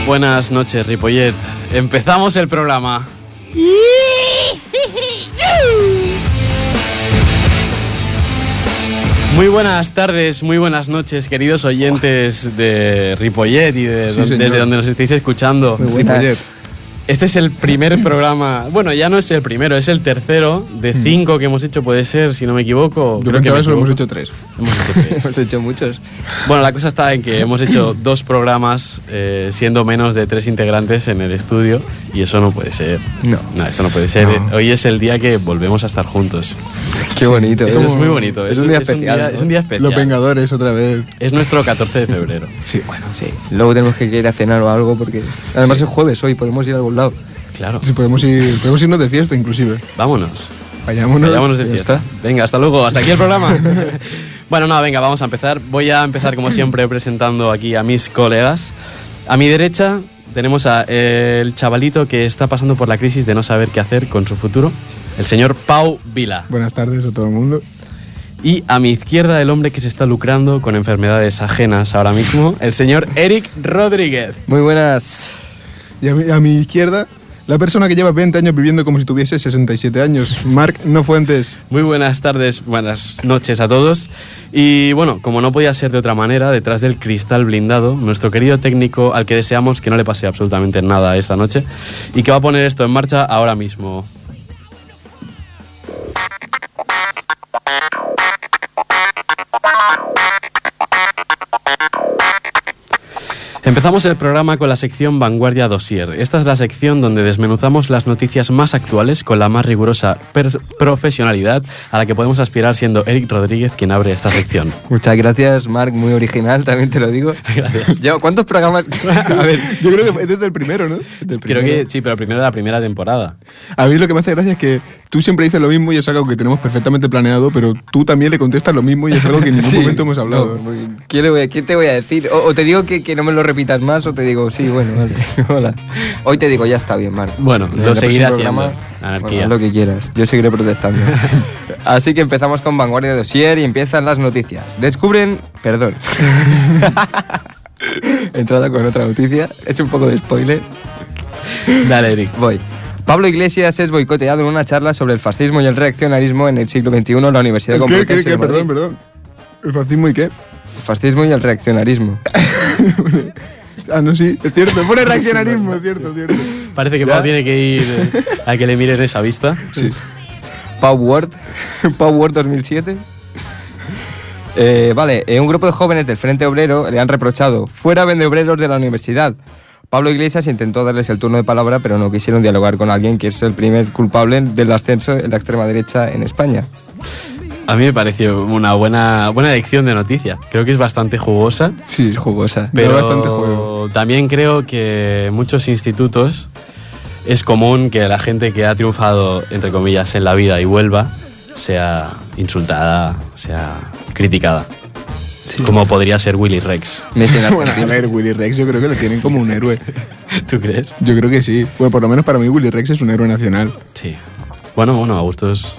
Buenas noches, Ripollet. Empezamos el programa. Muy buenas tardes, muy buenas noches, queridos oyentes de Ripollet y desde donde nos estéis escuchando. Muy buenas. Este es el primer programa, bueno, ya no es el primero, es el tercero de 5 que hemos hecho, puede ser, si no me equivoco. Yo creo que solo hemos hecho 3. Hemos hecho 3. Hemos hecho muchos. Bueno, la cosa está en que hemos hecho 2 programas siendo menos de 3 integrantes en el estudio y eso no puede ser. No, esto no puede ser. No. Hoy es el día que volvemos a estar juntos. Qué bonito. Esto es muy bonito. Es un día especial. Es un día especial. Los Vengadores otra vez. Es nuestro 14 de febrero. Sí, bueno, sí. Luego tenemos que ir a cenar o algo porque además es jueves hoy, podemos ir a algún lado. Claro. Sí, podemos irnos de fiesta inclusive. Vámonos. Vayámonos de fiesta. Venga, hasta luego. Hasta aquí el programa. Bueno, no, venga, vamos a empezar. Voy a empezar como siempre presentando aquí a mis colegas. A mi derecha tenemos a el chavalito que está pasando por la crisis de no saber qué hacer con su futuro, el señor Pau Vila. Buenas tardes a todo el mundo. Y a mi izquierda el hombre que se está lucrando con enfermedades ajenas ahora mismo, el señor Eric Rodríguez. Muy buenas. Y a mi izquierda, la persona que lleva 20 años viviendo como si tuviese 67 años, Marc No Fuentes. Muy buenas tardes, buenas noches a todos. Y bueno, como no podía ser de otra manera, detrás del cristal blindado, nuestro querido técnico al que deseamos que no le pase absolutamente nada esta noche y que va a poner esto en marcha ahora mismo. Empezamos el programa con la sección Vanguardia Dossier. Esta es la sección donde desmenuzamos las noticias más actuales con la más rigurosa profesionalidad a la que podemos aspirar siendo Eric Rodríguez quien abre esta sección. Muchas gracias, Marc, muy original, también te lo digo. Gracias. ¿Cuántos programas? A ver, yo creo que es desde el primero, ¿no? Creo que sí, pero el primero de la primera temporada. A mí lo que me hace gracia es que tú siempre dices lo mismo y es algo que tenemos perfectamente planeado, pero tú también le contestas lo mismo y es algo que en ningún momento hemos hablado. No, ¿qué te voy a decir? O te digo que no me lo repitas más o te digo, sí, bueno, vale, hola. Hoy te digo, ya está bien, Marc. Bueno, lo seguiré haciendo. Anarquía. Bueno, lo que quieras, yo seguiré protestando. Así que empezamos con Vanguardia Dossier y empiezan las noticias. Perdón. He entrado con otra noticia, he hecho un poco de spoiler. Dale, Eric. Voy. Pablo Iglesias es boicoteado en una charla sobre el fascismo y el reaccionarismo en el siglo XXI en la Universidad Complutense de Madrid. Perdón. ¿El fascismo y qué? El fascismo y el reaccionarismo. No, sí, es cierto, pone reaccionarismo, es cierto. Parece que Pau tiene que ir a que le miren esa vista. Sí. Pau Word 2007. Un grupo de jóvenes del Frente Obrero le han reprochado: fuera vendeobreros de la universidad. Pablo Iglesias intentó darles el turno de palabra, pero no quisieron dialogar con alguien que es el primer culpable del ascenso en la extrema derecha en España. A mí me pareció una buena elección de noticia. Creo que es bastante jugosa. Sí, es jugosa. Pero bastante juego. También creo que en muchos institutos es común que la gente que ha triunfado, entre comillas, en la vida y vuelva, sea insultada, sea criticada. Sí. Como podría ser Willy Rex. Bueno, a ver, Willy Rex yo creo que lo tienen como un héroe. ¿Tú crees? Yo creo que sí. Bueno, por lo menos para mí Willy Rex es un héroe nacional. Sí. Bueno, a gustos.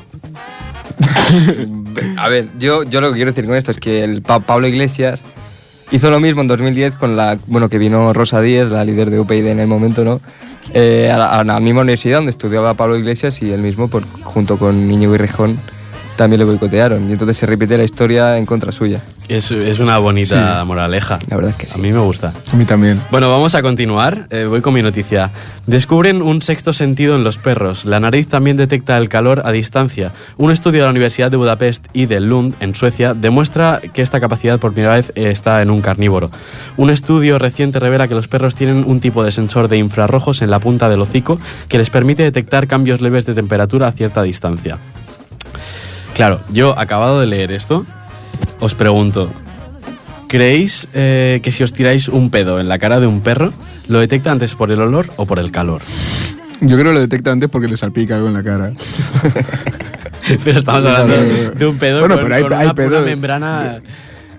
A ver, yo lo que quiero decir con esto es que el Pablo Iglesias hizo lo mismo en 2010 con que vino Rosa Díez, la líder de UPyD en el momento, ¿no? A la misma universidad donde estudiaba Pablo Iglesias y él mismo, junto con Íñigo Errejón, también le boicotearon. Y entonces se repite la historia en contra suya. Es una bonita moraleja. La verdad es que sí. A mí me gusta. A mí también. Bueno, vamos a continuar. Voy con mi noticia. Descubren un sexto sentido en los perros. La nariz también detecta el calor a distancia. Un estudio de la Universidad de Budapest y de Lund, en Suecia, demuestra que esta capacidad por primera vez está en un carnívoro. Un estudio reciente revela que los perros tienen un tipo de sensor de infrarrojos en la punta del hocico que les permite detectar cambios leves de temperatura a cierta distancia. Claro, yo, acabado de leer esto, os pregunto, ¿creéis que si os tiráis un pedo en la cara de un perro, lo detecta antes por el olor o por el calor? Yo creo que lo detecta antes porque le salpica algo en la cara. Pero estamos hablando de un pedo con hay una pedos. membrana...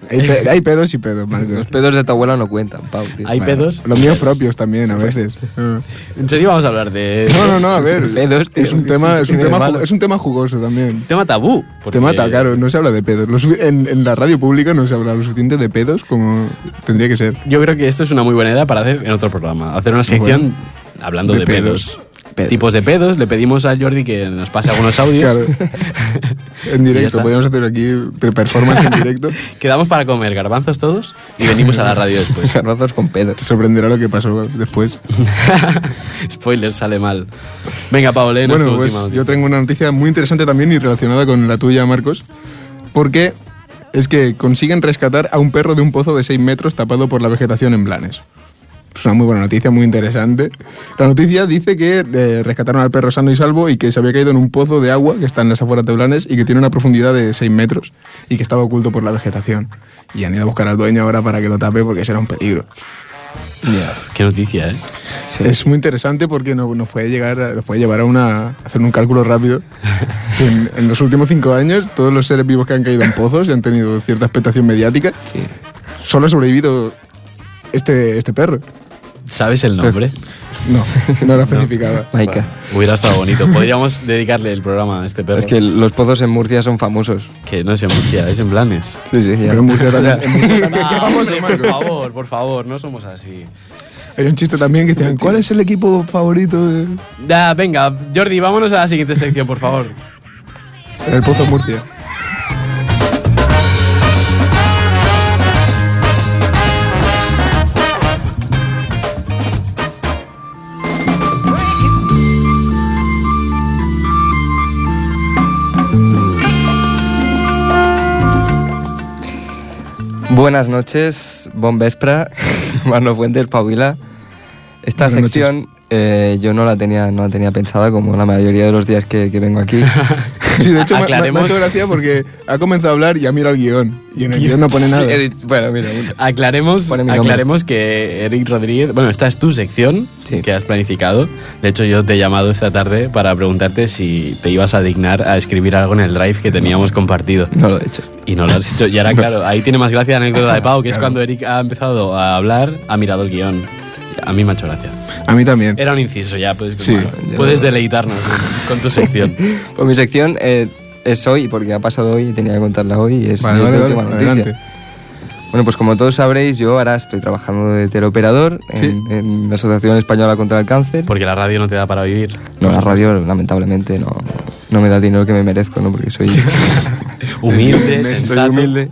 Hay pedos y pedos, Marcos. Los pedos de tu abuela no cuentan, Pau, tío. Hay pedos. Los míos propios también, a veces. En serio vamos a hablar de... No, a ver. Pedos, tío, es un tema jugoso también. Tema tabú. porque- Te mata, claro, no se habla de pedos. En la radio pública no se habla lo suficiente de pedos como tendría que ser. Yo creo que esto es una muy buena idea para hacer en otro programa. Hacer una sección hablando de pedos. Tipos de pedos. Le pedimos a Jordi que nos pase algunos audios. Claro. En Y ya directo, está. podríamos hacer aquí performance en directo. Quedamos para comer garbanzos todos y venimos a la radio después. Garbanzos con pedos. Te sorprenderá lo que pasó después. Spoiler, sale mal. Venga, Pau, léenos Bueno, tu pues última yo tengo una noticia muy interesante también y relacionada con la tuya, Marcos, porque es que consiguen rescatar a un perro de un pozo de 6 metros tapado por la vegetación en Blanes. Es una muy buena noticia, muy interesante. La noticia dice que rescataron al perro sano y salvo y que se había caído en un pozo de agua que está en las afueras de Blanes y que tiene una profundidad de 6 metros y que estaba oculto por la vegetación. Y han ido a buscar al dueño ahora para que lo tape porque será un peligro. Qué noticia, ¿eh? Sí. Es muy interesante porque nos puede llevar a hacer un cálculo rápido. En los últimos 5 años, todos los seres vivos que han caído en pozos y han tenido cierta expectación mediática, Sí. solo ha sobrevivido este perro. ¿Sabes el nombre? No lo especificaba. Maika. Hubiera estado bonito. Podríamos dedicarle el programa a este perro. Es que los pozos en Murcia son famosos. Que no es en Murcia, es en Blanes. Sí, sí, ya. Pero en Murcia también. En Murcia también. Ah, Qué famoso, hombre, Marco. por favor, no somos así. Hay un chiste también que decían, ¿cuál es el equipo favorito del Venga, Jordi, vámonos a la siguiente sección, por favor. Pozo Murcia? Buenas noches, bon vespre, Mano Fuentes, Pau Vila. Esta Buenas sección yo no la tenía pensada como la mayoría de los días que vengo aquí. Sí, de hecho me ha Aclaremos. hecho gracia porque ha comenzado a hablar y ha mirado el guión. Y en el guión no pone nada. Sí, bueno, mira. Aclaremos Pone mi nombre. que Eric Rodríguez... Bueno, esta es tu sección Sí. que has planificado. De hecho, yo te he llamado esta tarde para preguntarte si te ibas a dignar a escribir algo en el drive que teníamos compartido. No lo he hecho. Y no lo has hecho. Y ahora, claro, ahí tiene más gracia la anécdota de Pau, que es Claro. cuando Eric ha empezado a hablar, ha mirado el guión. A mí me ha hecho gracia. A mí también. Era un inciso ya, pues, Sí. puedes deleitarnos con tu sección. Pues mi sección es hoy, porque ha pasado hoy y tenía que contarla hoy. Y es Vale, mi vale, última vale, noticia. adelante. Bueno, pues como todos sabréis, yo ahora estoy trabajando de teleoperador en la Asociación Española contra el Cáncer. Porque la radio no te da para vivir. No, la radio lamentablemente no me da el dinero que me merezco, ¿no? Porque soy Humilde, soy sensato. humilde.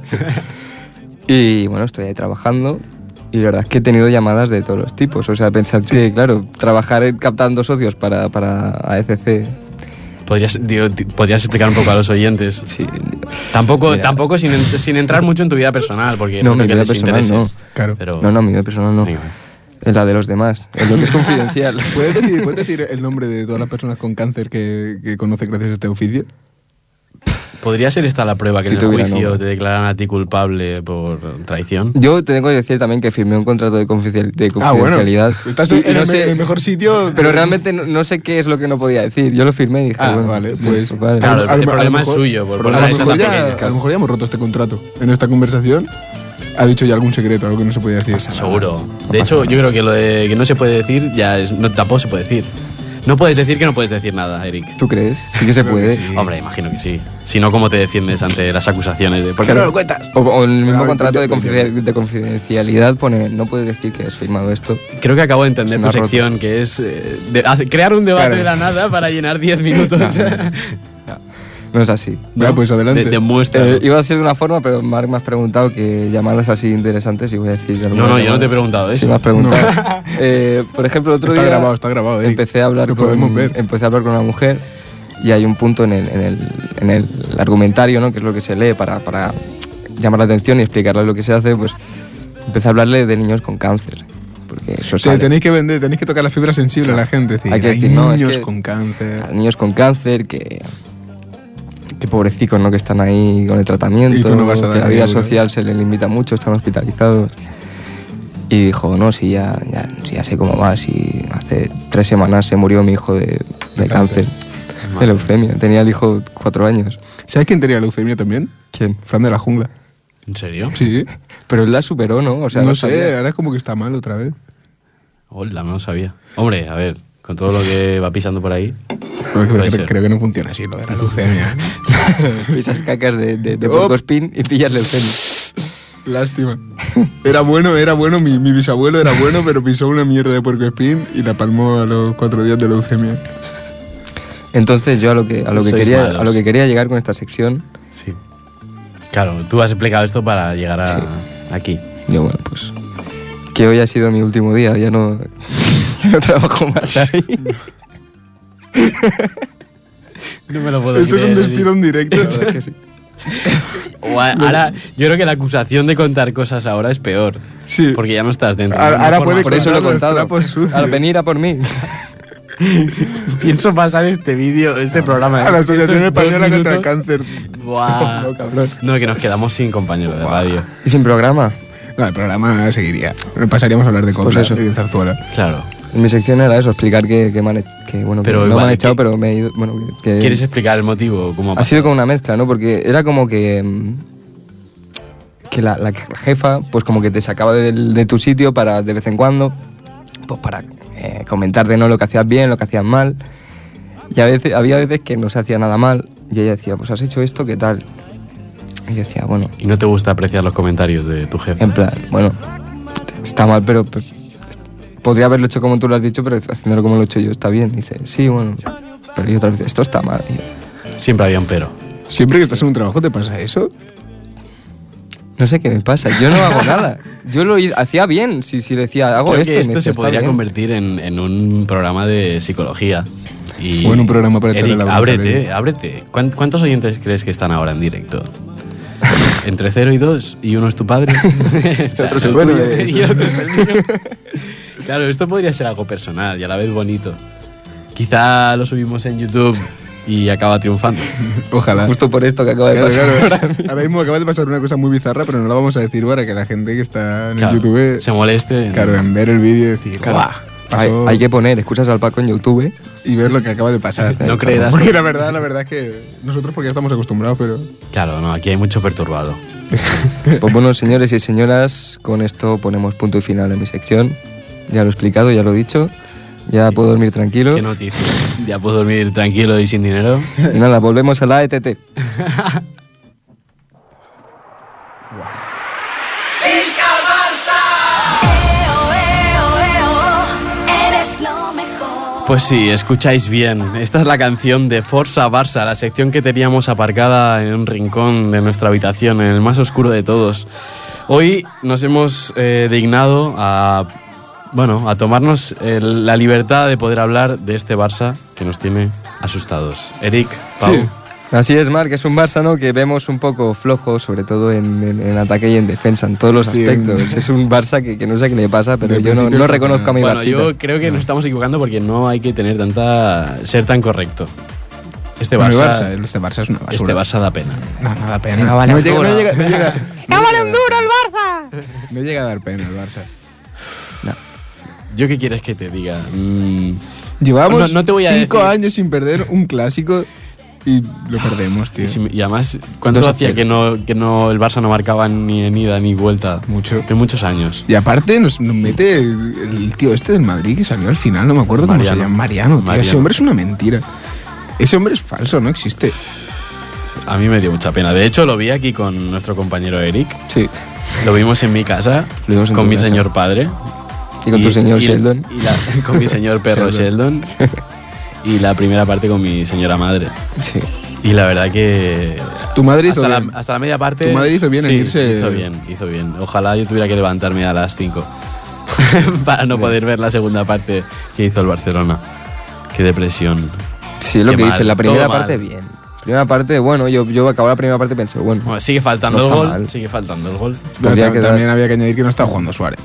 Y bueno, estoy ahí trabajando y la verdad es que he tenido llamadas de todos los tipos. O sea, pensad que, claro, trabajar captando socios para AECC... ¿Podrías explicar un poco a los oyentes? Sí, Tampoco sin entrar mucho en tu vida personal, porque no, no mi creo vida que les personal interese. no. Claro. Pero, No, mi vida personal no. Venga. Es la de los demás, es lo que es confidencial. ¿Puedes decir el nombre de todas las personas con cáncer que conoce gracias a este oficio? ¿Podría ser esta la prueba que Si en el tuviera juicio nombre. te declaran a ti culpable por traición? Yo tengo que decir también que firmé un contrato de confidencialidad. Estás Y en no el, sé- el mejor sitio. Pero realmente no sé qué es lo que no podía decir. Yo lo firmé y dije, Ah, bueno, vale, pues. vale. Claro, A lo- el a lo problema es mejor- suyo, por a poner lo la letra mejor tan ya- pequeña. a lo mejor ya hemos roto este contrato. En esta conversación ha dicho ya algún secreto, algo que no se podía decir. Seguro. De hecho, yo creo que lo de que no se puede decir ya tampoco se puede decir. No puedes decir que no puedes decir nada, Eric. ¿Tú crees? Sí que se Creo que puede. sí. Hombre, imagino que sí. Si no, ¿cómo te defiendes ante las acusaciones? ¿Por qué Claro. no lo cuentas? O el mismo Pero, contrato de, yo- de confidencialidad pone, no puedes decir que has firmado esto. Creo que acabo de entender Se me tu ha roto. sección, que es crear un debate Claro. de la nada para llenar 10 minutos. No es así. Ya, pues adelante. Demuéstralo. Iba a ser de una forma, pero Marc me has preguntado que llamadas así interesantes y voy a decir... No, yo no te he preguntado Sí, eso. me has preguntado. Por ejemplo, el otro Está día grabado, está grabado. empecé a hablar Lo con podemos ver. una mujer y hay un punto en el argumentario, ¿no? Que es lo que se lee para llamar la atención y explicarle lo que se hace, pues empecé a hablarle de niños con cáncer. Porque eso sale. Tenéis que vender, tenéis que tocar la fibra sensible a la gente. Decir, Hay que hay decir, no, es niños que- con cáncer. A niños con cáncer que pobrecicos, ¿no? Que están ahí con el tratamiento, Y tú no vas a dar que la vida ayuda. social se les limita mucho, están hospitalizados. Y dijo, no, si ya sé cómo va, si hace 3 semanas se murió mi hijo de cáncer, de leucemia. Tenía el hijo 4 años. ¿Sabes quién tenía leucemia también? ¿Quién? Fran de la Jungla. ¿En serio? Sí. Pero él la superó, ¿no? O sea, no lo sé, sabía. ahora es como que está mal otra vez. Hola, no lo sabía. Hombre, a ver, con todo lo que va pisando por ahí. Creo, ser. creo que no funciona así lo de la leucemia. Pisas cacas de puercoespín y pillas leucemia. Lástima. Era bueno, mi bisabuelo era bueno, pero pisó una mierda de puercoespín y la palmó a los 4 días de leucemia. Entonces yo a lo que Sois malos. quería llegar con esta sección, Sí. Claro, tú has explicado esto para llegar a aquí. yo bueno, pues que hoy ha sido mi último día, ya no trabajo más ahí. No me lo puedo Esto es un despido en directo. La verdad es que sí. Ahora, yo creo que la acusación de contar cosas ahora es peor. Sí. Porque ya no estás dentro. Ahora puede Por eso lo he contar los contado. trapos sucios. Al venir a por mí. Pienso pasar este vídeo, este programa. A la Asociación estos 2 Española contra el minutos. Cáncer. Buah. No, cabrón. No, que nos quedamos sin compañero de radio. Y sin programa. No, el programa seguiría. Pasaríamos a hablar de Pues copla eso. y de zarzuela. Claro. En mi sección era eso, explicar que me han, que, bueno, que Pero no igual, me han echado, ¿qué- pero me he ido. Bueno, que ¿Quieres explicar el motivo? ¿Cómo ha sido como una mezcla, ¿no? Porque era como que la jefa, pues como que te sacaba de tu sitio para de vez en cuando, pues para comentarte, ¿no? Lo que hacías bien, lo que hacías mal. Y había veces que no se hacía nada mal. Y ella decía, pues has hecho esto, ¿qué tal? Y yo decía, bueno, ¿Y no te gusta apreciar los comentarios de tu jefe? en plan, bueno, está mal, pero podría haberlo hecho como tú lo has dicho, pero haciéndolo como lo he hecho yo está bien. Y dice, sí, bueno, pero yo otra vez, esto está mal. Y yo, Siempre había un pero. Siempre que estás en un trabajo te pasa eso. no sé qué me pasa, yo no hago nada. Yo lo hacía bien, si le decía, hago Creo esto. que y me esto decía, se "Está podría bien". convertir en un programa de psicología. Y O en un programa para echarle Eric, la bronca a Eric. ábrete. ¿Cuántos oyentes crees que están ahora en directo? Entre 0 y 2, y uno es tu padre. Otro es el bueno, tuyo. y otro es el mío. Claro, esto podría ser algo personal y a la vez bonito. Quizá lo subimos en YouTube y acaba triunfando. Ojalá. Justo por esto que acaba de Claro, pasar. claro. ahora mismo. Ahora mismo acaba de pasar una cosa muy bizarra, pero no la vamos a decir para que la gente que está en Claro, YouTube, se moleste. claro, en ver el vídeo y decir, Claro. "Guau, pasó", Hay que poner, escuchas al Paco en YouTube. y ver lo que acaba de pasar. No creerás. Porque la verdad es que nosotros porque ya estamos acostumbrados, pero Claro, no, aquí hay mucho perturbado. Pues bueno, señores y señoras, con esto ponemos punto y final en mi sección. Ya lo he explicado, ya lo he dicho. Ya puedo dormir tranquilo. Qué noticia. Ya puedo dormir tranquilo y sin dinero. Y nada, volvemos a la ETT. Eres lo mejor. Pues sí, escucháis bien. Esta es la canción de Forza Barça, la sección que teníamos aparcada en un rincón de nuestra habitación, en el más oscuro de todos. Hoy nos hemos dignado a tomarnos la libertad de poder hablar de este Barça que nos tiene asustados. Eric, Pau. Sí. Así es, Marc, es un Barça, ¿no?, que vemos un poco flojo, sobre todo en ataque y en defensa, en todos los Sí, aspectos. Es un Barça que no sé qué le pasa, pero De yo principio no está reconozco a mi Bueno, Barça. yo creo que nos estamos equivocando porque no hay que tener ser tan correcto. Este Bueno, el Barça, este Barça es una basura. este Barça da pena. No, no da pena. No vale un duro. no llega ¡No vale un duro el Barça! No llega a dar pena el Barça. ¿Yo qué quieres que te diga? Llevamos No te voy a 5 decir. años sin perder un clásico y lo perdemos, tío. Y además, ¿cuánto Dos hacía que no el Barça no marcaba ni en ida ni vuelta? Mucho. De muchos años. Y aparte nos mete el tío este del Madrid que salió al final, no me acuerdo cómo se Mariano. llama. Mariano, tío. Mariano. Ese hombre es una mentira. Ese hombre es falso, no existe. A mí me dio mucha pena. De hecho, lo vi aquí con nuestro compañero Eric. Sí, Lo vimos en mi casa, Lo vimos en con tu mi casa. señor padre. y con tu señor Sheldon. Con mi señor perro Sheldon. Y la primera parte con mi señora madre. Sí. Y la verdad que... Tu madre hizo hasta bien. hasta la media parte... Tu madre hizo bien en sí, irse- hizo bien. Ojalá yo tuviera que levantarme a las 5 para no poder ver la segunda parte que hizo el Barcelona. Qué depresión. Sí, es lo Qué que mal, dice. La primera todo mal. parte, bien. Primera parte, bueno, yo acabé la primera parte y pensé, bueno, Bueno, sigue faltando No el está gol. mal. Sigue faltando el gol. Pero Podría quedar- también había que añadir que no estaba jugando Suárez.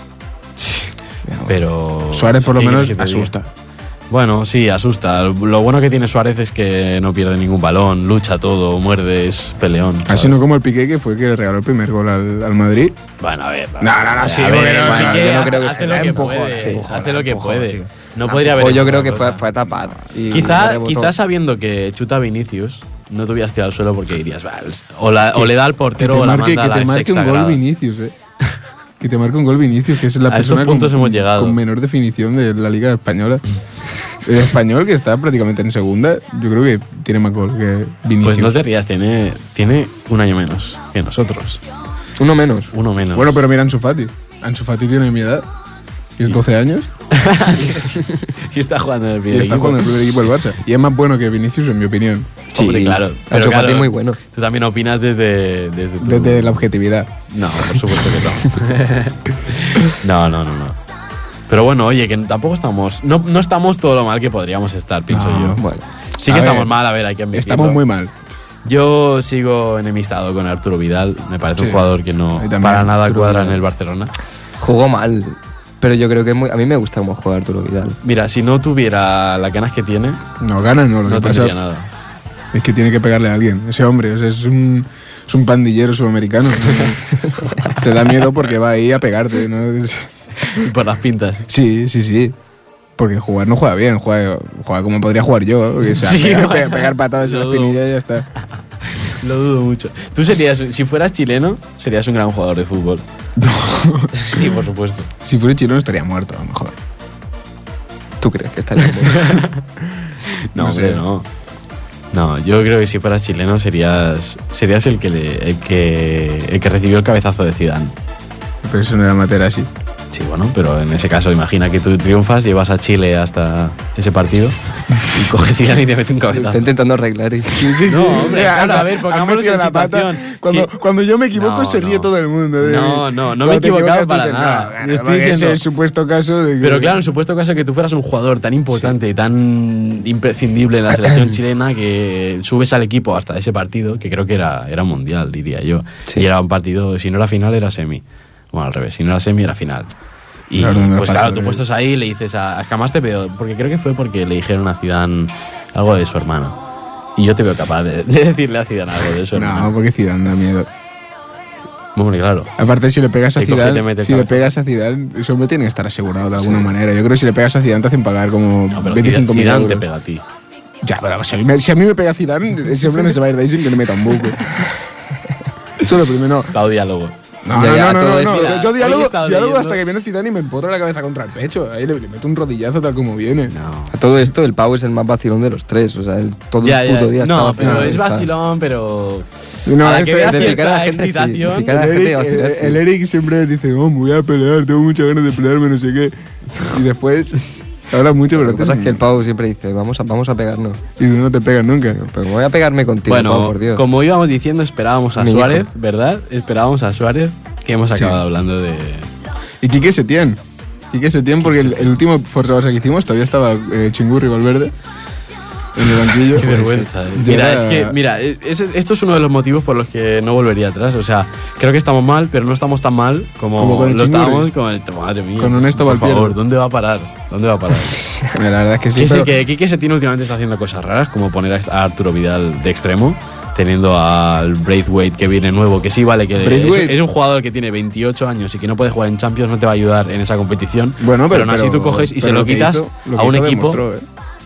Pero... Suárez por lo ¿qué menos quieres que te diga? asusta. Bueno, sí, asusta. Lo bueno que tiene Suárez es que no pierde ningún balón, lucha todo, muerde, es peleón. Así ¿sabes? no como el Piqué que fue que le regaló el primer gol al Madrid. Bueno, a ver. No, sí, a ver, porque no, Piqué yo no creo que hace se lo la que empujó, puede. sí, empujó, Hace lo que empujó, puede. tío. No podría haber yo hecho creo otra que cosa. fue a tapar. Y le Quizá rebotó. sabiendo que chuta Vinicius, no te hubieras tirado al suelo porque dirías, "Bah, o le da al portero o la manda a que la te marque un sexta gol grada". Vinicius, Que te marque un gol Vinicius, que es la A estos persona puntos hemos llegado. con menor definición de la Liga Española. El Español, que está prácticamente en segunda, yo creo que tiene más gol que Vinicius. Pues no te rías, tiene un año menos que nosotros. Uno menos. Uno menos. Bueno, pero mira Ansu Fati. Ansu Fati tiene mi edad. Y es 12 años. Y está jugando en el Y primer está equipo. jugando en el primer equipo del Barça. Y es más bueno que Vinicius, en mi opinión. Sí, Hombre, claro. Ansu Fati claro, muy bueno. Tú también opinas desde tu... Desde la objetividad. No, por supuesto que no. No. Pero bueno, oye, que tampoco estamos... No estamos todo lo mal que podríamos estar, pienso No, yo. Bueno, Sí que A estamos ver, mal, a ver, hay que admitirlo. Estamos muy mal. Yo sigo enemistado con Arturo Vidal. Me parece un Sí. jugador que no Ahí también, para nada Arturo cuadra Vidal. en el Barcelona. jugó mal. Pero yo creo que a mí me gusta cómo juega Arturo Vidal. Mira, si no tuviera las ganas que tiene, No gana, no. Lo no que pasa tendría nada. es que tiene que pegarle a alguien. Ese hombre, o sea, es un pandillero sudamericano. Te da miedo porque va ahí a pegarte, ¿no? Por las pintas. Sí. Porque jugar no juega bien, juega como podría jugar yo. O sea, Sí, pegar patadas en la lo dudo. espinilla y ya está. Lo dudo mucho. Tú serías, si fueras chileno, serías un gran jugador de fútbol. Sí, por supuesto. Si fuera chileno estaría muerto, a lo mejor. ¿Tú crees que estaría bien? No, No hombre, sé. no. No, yo creo que si fueras chileno serías el que recibió el cabezazo de Zidane. Pero eso no era Materazzi. Sí, bueno, pero en ese caso imagina que tú triunfas, llevas a Chile hasta ese partido y coge Zidane y te mete un Está cabezazo. intentando arreglar. Y... No, hombre, claro, a ver, has pongámonos metido en la pata. situación. Cuando yo me equivoco No, se ríe no. todo el mundo. de mí. No me he Cuando te equivocado equivocas, para dices, nada. "No, Yo claro, estoy porque ese diciendo- es el supuesto caso de que... Pero claro, en supuesto caso que tú fueras un jugador tan importante y tan imprescindible en la selección chilena que subes al equipo hasta ese partido, que creo que era mundial, diría yo. Sí. Y era un partido, si no era final, era semi. Bueno, al revés, si no era semi, era final. Y Claro, no era pues fácil, claro, tú ¿eh? puestos ahí le dices jamás te veo, porque creo que fue porque le dijeron a Zidane algo de su hermano. Y yo te veo capaz de decirle a Zidane algo de su hermano. No, porque Zidane da miedo. Hombre, claro. Aparte, si le pegas a Te coge y te Zidane, mete el si le cabezazo. pegas a Zidane, ese hombre tiene que estar asegurado de alguna manera. Yo creo que si le pegas a Zidane te hacen pagar como No, pero 25.000 Zidane euros. te pega a ti. Ya, pero si a mí me pega Zidane, ese hombre no se va a ir de ahí sin que le meta un buco. Eso es lo primero. Pau diálogo. No, Ya, no, todo no. es- mira, Yo hoy he diálogo estado hasta leyendo- que viene Zidane y me empotra la cabeza contra el pecho. Ahí le meto un rodillazo tal como viene. No. A todo esto, el Pau es el más vacilón de los tres. O sea, todo Ya, el puto día no, está pero vacilando, es está- vacilón, pero No, a la que este- veas de picar a la cierta gente, sí, de excitación, picar a la El gente Eric, va a hacer así. el Eric siempre dice, oh, me voy a pelear, tengo muchas ganas de pelearme, no sé qué. Y después habla mucho, pero Lo que pasa es que el Pau siempre dice, vamos a pegarnos. y tú no te pegas nunca. Pero voy a pegarme contigo, Pau, bueno, por Dios. como íbamos diciendo, esperábamos a Mi Suárez, hijo. ¿verdad? Esperábamos a Suárez, que hemos acabado hablando de... Y Quique Setién. Quique Setién, porque el último Forza Barça que hicimos todavía estaba Chingurri Valverde en el banquillo. Qué vergüenza. Ya Mira, era- es que, mira, esto es uno de los motivos por los que no volvería atrás. O sea, creo que estamos mal, pero no estamos tan mal como con el lo Chingurri. estábamos con el... Madre mía. Con Honesto por Valpiero. favor, ¿dónde va a parar? ¿Dónde va a parar? La verdad es que sí, Que sí, pero que Quique Setién últimamente está haciendo cosas raras, como poner a Arturo Vidal de extremo, teniendo al Braithwaite que viene nuevo, que sí vale, que Braithwaite. es un jugador que tiene 28 años y que no puede jugar en Champions, no te va a ayudar en esa competición. bueno, pero aún así tú coges y pero se lo que quitas hizo- lo a que un hizo equipo. demostró,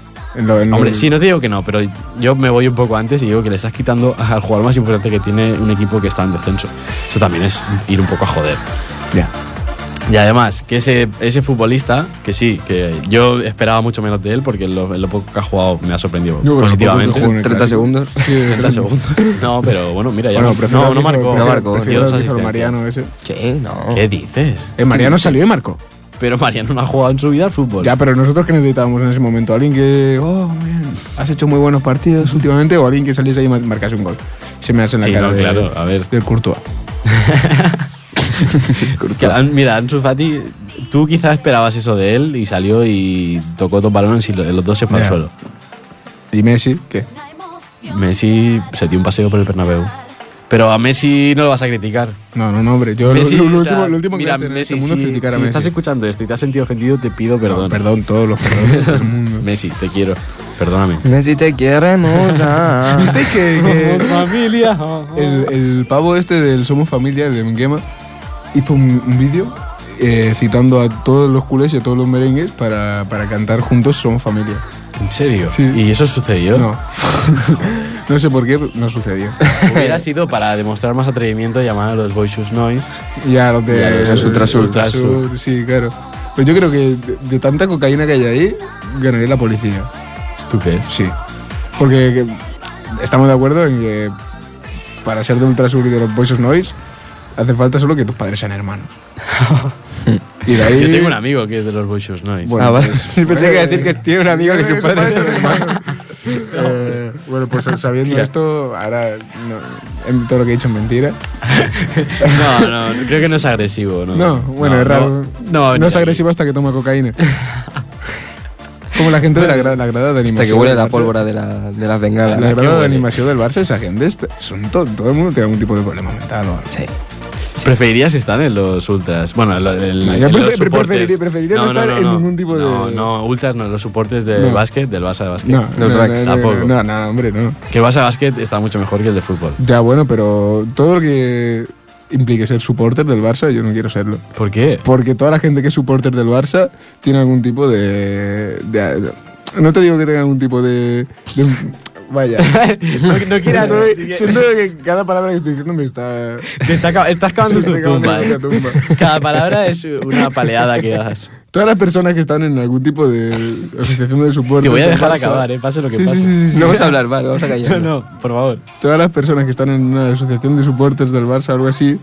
en Hombre, lo- sí, no te digo que no, pero yo me voy un poco antes y digo que le estás quitando al jugador más importante que tiene un equipo que está en descenso. Eso también es ir un poco a joder. Ya. Y además, que ese futbolista, que sí, que yo esperaba mucho menos de él, porque en lo poco que ha jugado me ha sorprendido Yo, bueno, positivamente. poco que jugó en el 30 clásico. segundos. Sí, 30 segundos. No, pero bueno, mira, ya Bueno, no, prefiero no que hizo- marcó. no marcó. prefiero Dio que dos hizo el asistencias. Mariano ese. ¿Qué? No. ¿Qué dices? Mariano salió y marcó. Pero Mariano no ha jugado en su vida al fútbol. Ya, pero nosotros que necesitábamos en ese momento, alguien que, oh, man, has hecho muy buenos partidos últimamente, o alguien que saliese ahí y marcase un gol. Se me hace en la Sí, cara no, claro, a ver. del Courtois. Mira, Ansu Fati, tú quizás esperabas eso de él y salió y tocó dos balones y los dos se fue al Ya. suelo. ¿Y Messi? ¿Qué? Messi se dio un paseo por el Bernabéu. Pero a Messi no lo vas a criticar. No, hombre. Yo Messi, lo o sea, último que mira, hace en Messi, este mundo es criticar a si Messi. estás escuchando esto y te has sentido ofendido, te pido perdón. No, perdón, todos los perdones del mundo. Messi, te quiero. Perdóname. Messi te queremos. ¿Visteis que familia. el pavo este del Somos Familia, el de Menguema, hizo un vídeo citando a todos los culés y a todos los merengues para cantar juntos Somos Familia? ¿En serio? Sí. ¿Y eso sucedió? No. No sé por qué, no sucedió. Hubiera sido para demostrar más atrevimiento llamar a los Boisus Noise. Y a los de Y a los Ultrasur. Ultrasur, sí, claro. Pues yo creo que de tanta cocaína que hay ahí, ganaría la policía. ¿Tú crees? Sí. Porque estamos de acuerdo en que para ser de Ultrasur y de los Boisus Noise, hace falta solo que tus padres sean hermanos. Y de ahí... Yo tengo un amigo que es de los Boisus Noise. Bueno, Vale. pues, Sí, pensé que iba a decir que tiene un amigo que su padre es hermano. Bueno, pues sabiendo esto, ahora en todo lo que he dicho es mentira. No, creo que no es agresivo. No, bueno, es raro. No es agresivo hasta que toma cocaína. Como la gente de la grada de animación. Hasta que huele del la Barça. pólvora de las bengalas. La ¿no? grada de animación del Barça, esa gente, todo el mundo tiene algún tipo de problema mental o algo. Sí. ¿Preferirías estar en los ultras? Bueno, No, en yo los supporters. preferiría no estar en ningún tipo de... No, ultras no, los supportes de No. básquet, del Barça de básquet. No, Los no, racks, no, tampoco. no, hombre, no. Que el Barça de básquet está mucho mejor que el de fútbol. Ya, bueno, pero todo lo que implique ser supporter del Barça, yo no quiero serlo. ¿Por qué? Porque toda la gente que es supporter del Barça tiene algún tipo no te digo que tenga algún tipo de vaya. no quieras... Siento que cada palabra que estoy diciendo me está... Estás cavando tu me está tumba, cavando ¿eh? la tumba. Cada palabra es una paleada que das. Todas las personas que están en algún tipo de asociación de supporters Te voy a del dejar Barça- acabar, pase lo que Sí, pase. sí. No vamos a hablar, vale, vamos a callar. No, por favor. Todas las personas que están en una asociación de supporters del Barça o algo así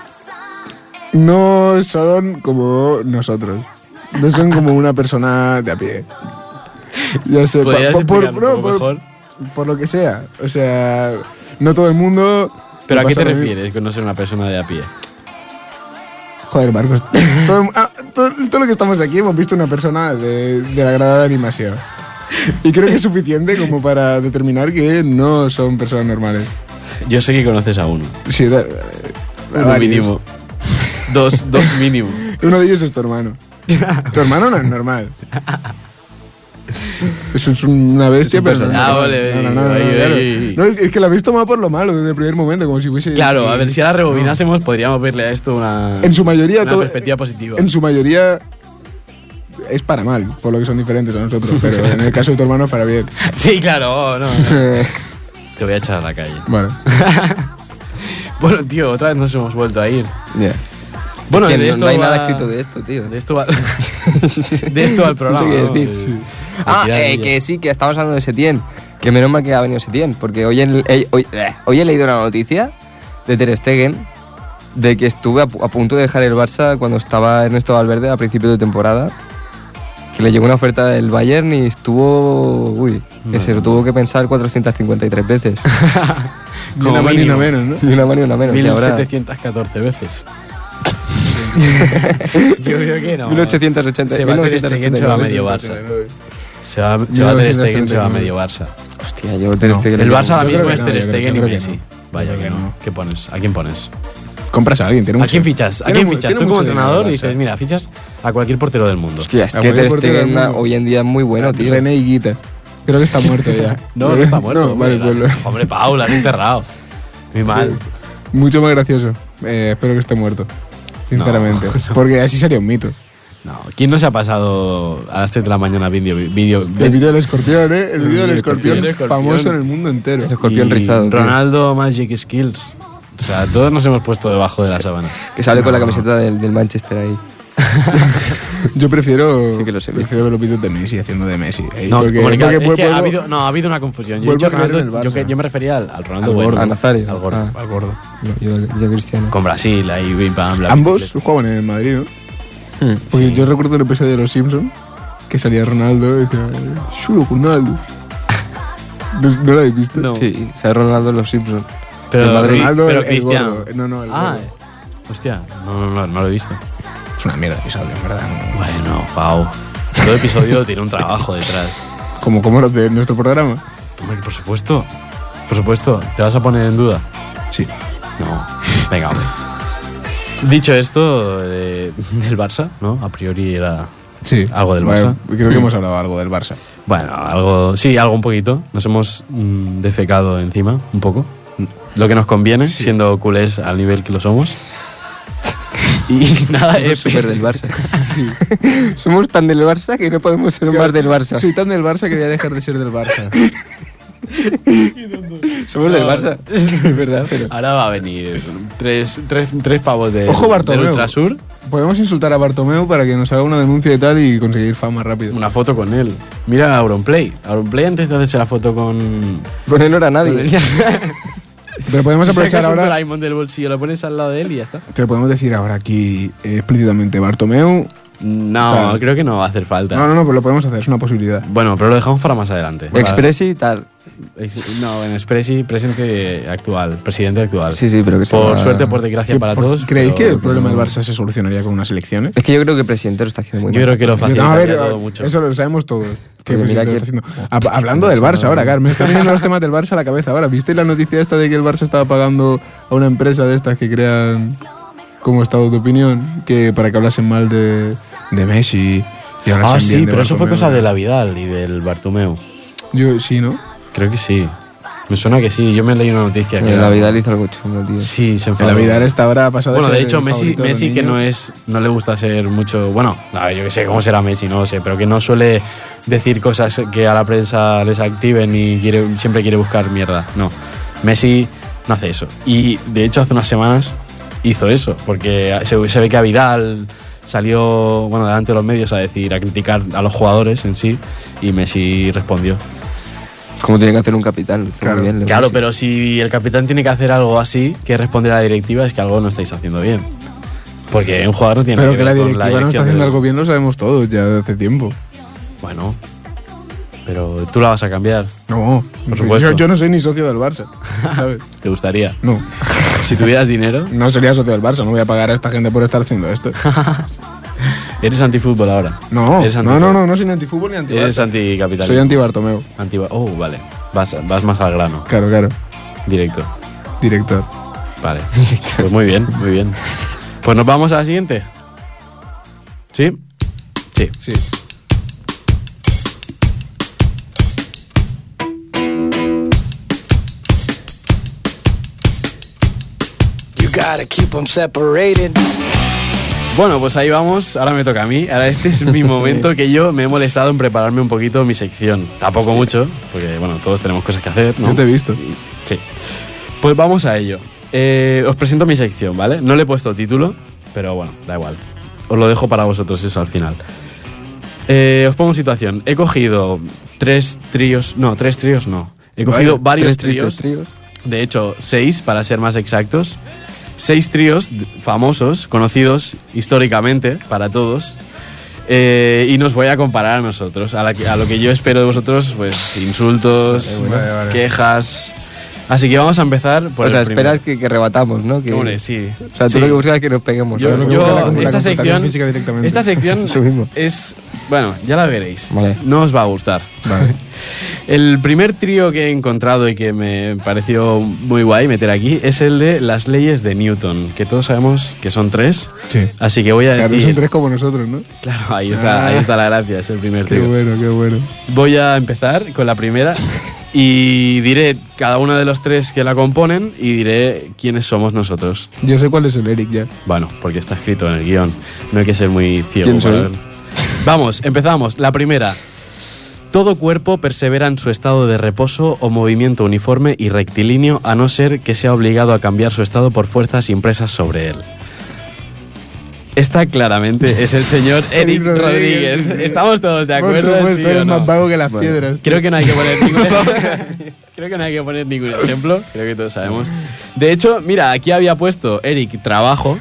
no son como nosotros. No son como una persona de a pie. Ya sé, ¿Podrías explicarlo un poco mejor? por lo que sea. O sea, no todo el mundo... ¿Pero a le qué te pasa lo mismo. refieres con no ser una persona de a pie? Joder, Marcos. Todo lo que estamos aquí hemos visto una persona de la grada de animación. Y creo que es suficiente como para determinar que no son personas normales. Yo sé que conoces a uno. Sí, Uno varios. mínimo. Dos mínimo. Uno de ellos es tu hermano. Tu hermano no es normal. Eso es una bestia, Es un pero no, personaje. Ah, vale, claro. ahí. No, es que la habéis tomado por lo malo desde el primer momento, como si fuese... Claro, a ver, si ahora rebobinásemos podríamos verle a esto una, En su mayoría una todo- perspectiva positiva. En su mayoría es para mal, por lo que son diferentes a nosotros, pero en el caso de tu hermano es para bien. Sí, claro, no. Te voy a echar a la calle. Vale. Bueno, tío, otra vez nos hemos vuelto a ir. Ya. Bueno, Que de no- esto no hay va- nada escrito de esto, tío. De esto va, de esto va el programa. No sé qué ¿no? decir. Sí. Ah, Al tirar que sí, que estamos hablando de Setién. Que menos mal que ha venido Setién, porque hoy he leído una noticia de Ter Stegen de que estuve a punto de dejar el Barça cuando estaba Ernesto Valverde a principios de temporada. Que le llegó una oferta del Bayern y estuvo... Uy, que se lo tuvo que pensar 453 veces. Ni una más ni una menos, ¿no? Ni una más ni una menos. Y ahora 1714 veces. Yo creo que no. 1880. Se va Ter Stegen, se va a 1989. medio Barça. Se va Ter Stegen, se va a medio Barça. Hostia, yo Ter Stegen... El Barça ahora Yo creo mismo que es no, Ter yo creo Stegen y que Messi. no. Vaya Yo que creo que no. no. ¿Qué pones? ¿A quién pones? Compras a alguien, tiene ¿A mucho. quién fichas? ¿A Tiene quién mu- fichas? tiene Tú como mucho dinero entrenador el dices, Barça. mira, fichas a cualquier portero del mundo. Hostia, es A que cualquier Ter portero del Stegen mundo. hoy en día es muy bueno, tío. René Higuita. Creo que está muerto ya. No, no está muerto. No, vale, hombre, pues hombre, Pau, la has enterrado. Muy mal. mucho más gracioso. Espero que esté muerto. Sinceramente. Porque así sería un mito. No, ¿quién no se ha pasado a las 3 de la mañana vídeo? El vídeo del escorpión, ¿eh? El vídeo del escorpión, El escorpión. famoso en el mundo entero. El escorpión y rizado, tío. Ronaldo Magic Skills. O sea, todos nos hemos puesto debajo de la sábana. Que sale con la camiseta del Manchester ahí. Yo prefiero, Sí que lo sé. prefiero ver los vídeos de Messi haciendo de Messi. No, comunicar, es que vuelvo- ha habido una confusión. Yo, he vuelvo dicho a creer en Ronaldo, el Barça. yo me refería al Ronaldo Al bueno. gordo. A Nazario. Al gordo. Ah, al gordo. no, yo Cristiano. Con Brasil, ahí, bim, pam, bla, Ambos bla, jugaban en el Madrid, ¿no? Hmm. Porque yo recuerdo el episodio de Los Simpsons que salía Ronaldo y decía, chulo Ronaldo. ¿No lo habéis visto? No. Sí, sale Ronaldo en los Simpsons. Pero, El Madrid, Ronaldo, pero el Cristiano. gordo. No, el Ah, gordo. hostia, no lo he visto. Es una mierda de episodio, en verdad. ¿no? Bueno, Pau. Todo episodio tiene un trabajo detrás. Como los de nuestro programa. Hombre, por supuesto. Por supuesto. ¿Te vas a poner en duda? Sí. No. Venga, hombre. Dicho esto, del Barça, ¿no? A priori era Sí. algo del Bueno, Barça. creo que hemos hablado algo del Barça. Bueno, algo, sí, algo un poquito. Nos hemos defecado encima, un poco. Lo que nos conviene, siendo culés al nivel que lo somos. Y nada, Somos súper del Barça. Somos tan del Barça que no podemos ser más del Barça. Soy tan del Barça que voy a dejar de ser del Barça. Somos del Barça. Es verdad, pero... Ahora va a venir tres pavos de, Ojo, Bartomeu. del Ultrasur. Podemos insultar a Bartomeu para que nos haga una denuncia y tal y conseguir fama rápido. Una foto con él. Mira a Auronplay. Auronplay antes de hacerse la foto con... Con él no era nadie. Pero podemos aprovechar Sacas un ahora... Doraemon del bolsillo, lo pones al lado de él y ya está. Te podemos decir ahora aquí explícitamente Bartomeu... No, Tal. creo que no va a hacer falta. No, pero lo podemos hacer, es una posibilidad. Bueno, pero lo dejamos para más adelante. Expressi y tal. No, en Expressi, presente actual, presidente actual. Sí, pero que se Por va- suerte, por desgracia para todos. ¿Creéis pero que el problema del Barça se solucionaría con unas elecciones? Es que yo creo que el presidente lo está haciendo muy Yo mal. creo que lo No, a facilitaría ver, todo mucho. eso lo sabemos todos. Que Porque mira está que- haciendo. Hablando del Barça ahora, Carmen, me están viniendo los temas del Barça a la cabeza ahora. ¿Visteis la noticia esta de que el Barça estaba pagando a una empresa de estas que crean como estado de opinión que para que hablasen mal de Messi y hablasen Ah, bien sí, de pero eso fue Bartomeu? cosa de la Vidal y del Bartomeu. Yo sí, ¿no? Creo que sí. Me suena que sí. Yo me leí una noticia que La era- Vidal hizo algo chungo, tío. Sí, se En enfadó. la vida esta hora ha pasado Bueno, ser de hecho, el Messi, favorito de los Messi que niños. no le gusta ser mucho. Bueno, a ver, yo que sé cómo será Messi, no lo sé, pero que no suele decir cosas que a la prensa les activen y siempre quiere buscar mierda. No. Messi no hace eso. Y de hecho, hace unas semanas hizo eso, porque se ve que a Vidal salió, bueno, delante de los medios a criticar a los jugadores en sí, y Messi respondió. Como tiene que hacer un capitán. Lo hizo Claro. muy bien, Claro, Messi. pero si el capitán tiene que hacer algo así, que responder a la directiva, es que algo no estáis haciendo bien. Porque un jugador no tiene Pero que que la ver con directiva no está dirección haciendo del- algo bien lo sabemos todos ya de hace tiempo. Bueno, pero tú la vas a cambiar. No, Por supuesto. Yo no soy ni socio del Barça, ¿sabes? ¿Te gustaría? No, Si tuvieras dinero, no sería socio del Barça, no voy a pagar a esta gente por estar haciendo esto. eres antifútbol ahora. No, Eres no soy ni antifútbol ni anti Eres Barça. anticapital. Soy anti Bartomeu. Oh, vale. Vas más al grano. Claro, Directo. director. Vale. Pues muy bien, muy bien. Pues nos vamos a la siguiente. ¿Sí? Sí. Sí. You gotta keep them separated. Bueno, pues ahí vamos. Ahora me toca a mí. Ahora este es mi momento que yo me he molestado en prepararme un poquito mi sección. Tampoco mucho, porque bueno, todos tenemos cosas que hacer, ¿no? Yo te he visto. Sí. Pues vamos a ello. Os presento mi sección, ¿vale? No le he puesto título, pero bueno, da igual. Os lo dejo para vosotros eso al final. Os pongo en situación. He cogido tres tríos no. He cogido varios tríos. De hecho, 6 para ser más exactos. 6 tríos famosos, conocidos históricamente para todos. Y nos voy a comparar a nosotros, a lo que yo espero de vosotros, pues insultos, Vale. quejas. Así que vamos a empezar por O sea, el primero. esperas que rebatamos, ¿no? Que, Hombre, sí. O sea, tú Sí. lo que buscas es que nos peguemos. Yo, ¿sabes? Lo que yo- busca la esta confrontación sección, física directamente. esta sección Eso mismo. es, bueno, ya la veréis. Vale. No os va a gustar. Vale. El primer trío que he encontrado y que me pareció muy guay meter aquí es el de las leyes de Newton, que todos sabemos que son 3. Sí. Así que voy a Claro, decir, son tres como nosotros, ¿no? claro, ahí está la gracia, es el primer Qué trío. bueno, qué bueno. Voy a empezar con la primera y diré cada uno de los 3 que la componen y diré quiénes somos nosotros. Yo sé cuál es el Eric ya. Bueno, porque está escrito en el guión. No hay que ser muy ciego ¿Quién para soy? verlo. Vamos, empezamos. La primera. Todo cuerpo persevera en su estado de reposo o movimiento uniforme y rectilíneo a no ser que sea obligado a cambiar su estado por fuerzas impresas sobre él. Esta claramente es el señor Eric Eric Rodríguez. Rodríguez. ¿Estamos todos de acuerdo? Por supuesto, ¿Sí o eres no? más vago que las piedras. Creo que no hay que poner ningún creo que no hay que poner ningún ejemplo, creo que todos sabemos. De hecho, mira, aquí había puesto Eric trabajo.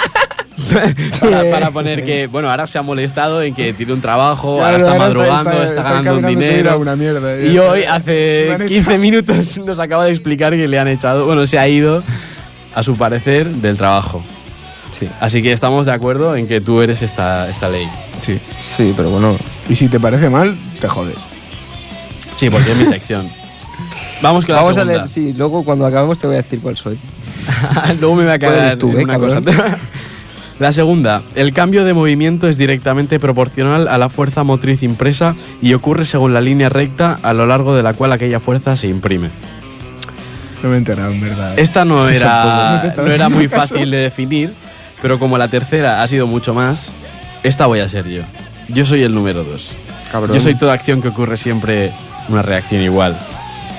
para poner que, bueno, ahora se ha molestado en que tiene un trabajo, ahora está madrugando, está ganando un encaminando su vida a dinero. una mierda. Y hoy, hace Me han 15 echado. minutos, nos acaba de explicar que le han echado, bueno, se ha ido, a su parecer, del trabajo. Sí. Así que estamos de acuerdo en que tú eres esta ley. Sí. Sí, pero bueno. Y si te parece mal, te jodes. Sí, porque es mi sección. Vamos con la Vamos a segunda. leer, sí, luego cuando acabemos te voy a decir cuál soy. Luego me va a ¿Cuál quedar eres tú, en una cosa. cabrón? La segunda, el cambio de movimiento es directamente proporcional a la fuerza motriz impresa y ocurre según la línea recta a lo largo de la cual aquella fuerza se imprime. No me he enterado, en verdad. Esta no No te era, estaba no era muy haciendo caso. fácil de definir, pero como la tercera ha sido mucho más, esta voy a ser yo. Yo soy el número 2. Cabrón. Yo soy toda acción que ocurre siempre una reacción igual.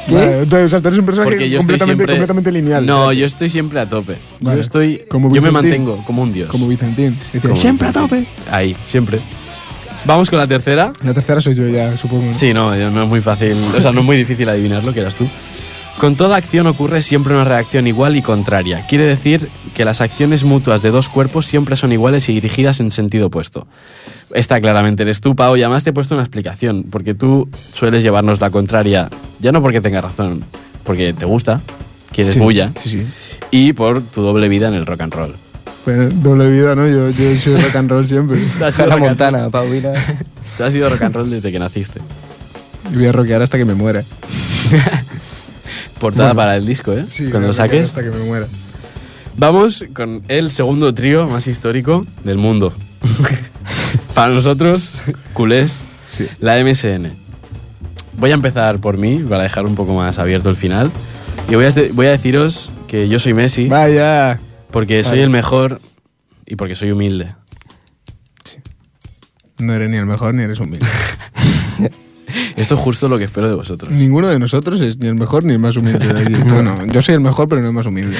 Vale, entonces, o sea, tú eres un personaje Porque yo estoy completamente lineal. No, yo estoy siempre a tope. Vale. Yo me Vicentín. mantengo como un dios. Como Vicentín. Decía, Como siempre a Vicentín. tope. Ahí, siempre. Vamos con la tercera. La tercera soy yo ya, supongo. ¿no? Sí, no es muy fácil, o sea, no es muy difícil adivinarlo, que eras tú. Con toda acción ocurre siempre una reacción igual y contraria. Quiere decir que las acciones mutuas de dos cuerpos siempre son iguales y dirigidas en sentido opuesto. Esta claramente eres tú, Pau, y además te he puesto una explicación, porque tú sueles llevarnos la contraria, ya no porque tengas razón, porque te gusta, quieres Sí, bulla, Sí. y por tu doble vida en el rock and roll. Bueno, doble vida, ¿no? Yo soy rock and roll siempre. Tú has sido Hannah rock and roll- Montana, Paulina. Tú has sido rock and roll desde que naciste. Y voy a rockear hasta que me muera. Portada Bueno, para el disco, ¿eh? Sí, Cuando voy lo a rockear saques. hasta que me muera. Vamos con el segundo trío más histórico del mundo. Para nosotros, culés, Sí. la MSN. Voy a empezar por mí, para dejar un poco más abierto el final. Y voy a deciros que yo soy Messi, Vaya. porque soy el mejor y porque soy humilde. No eres ni el mejor ni eres humilde. Esto es justo lo que espero de vosotros. Ninguno de nosotros es ni el mejor ni el más humilde de aquí. Bueno, yo soy el mejor, pero no el más humilde.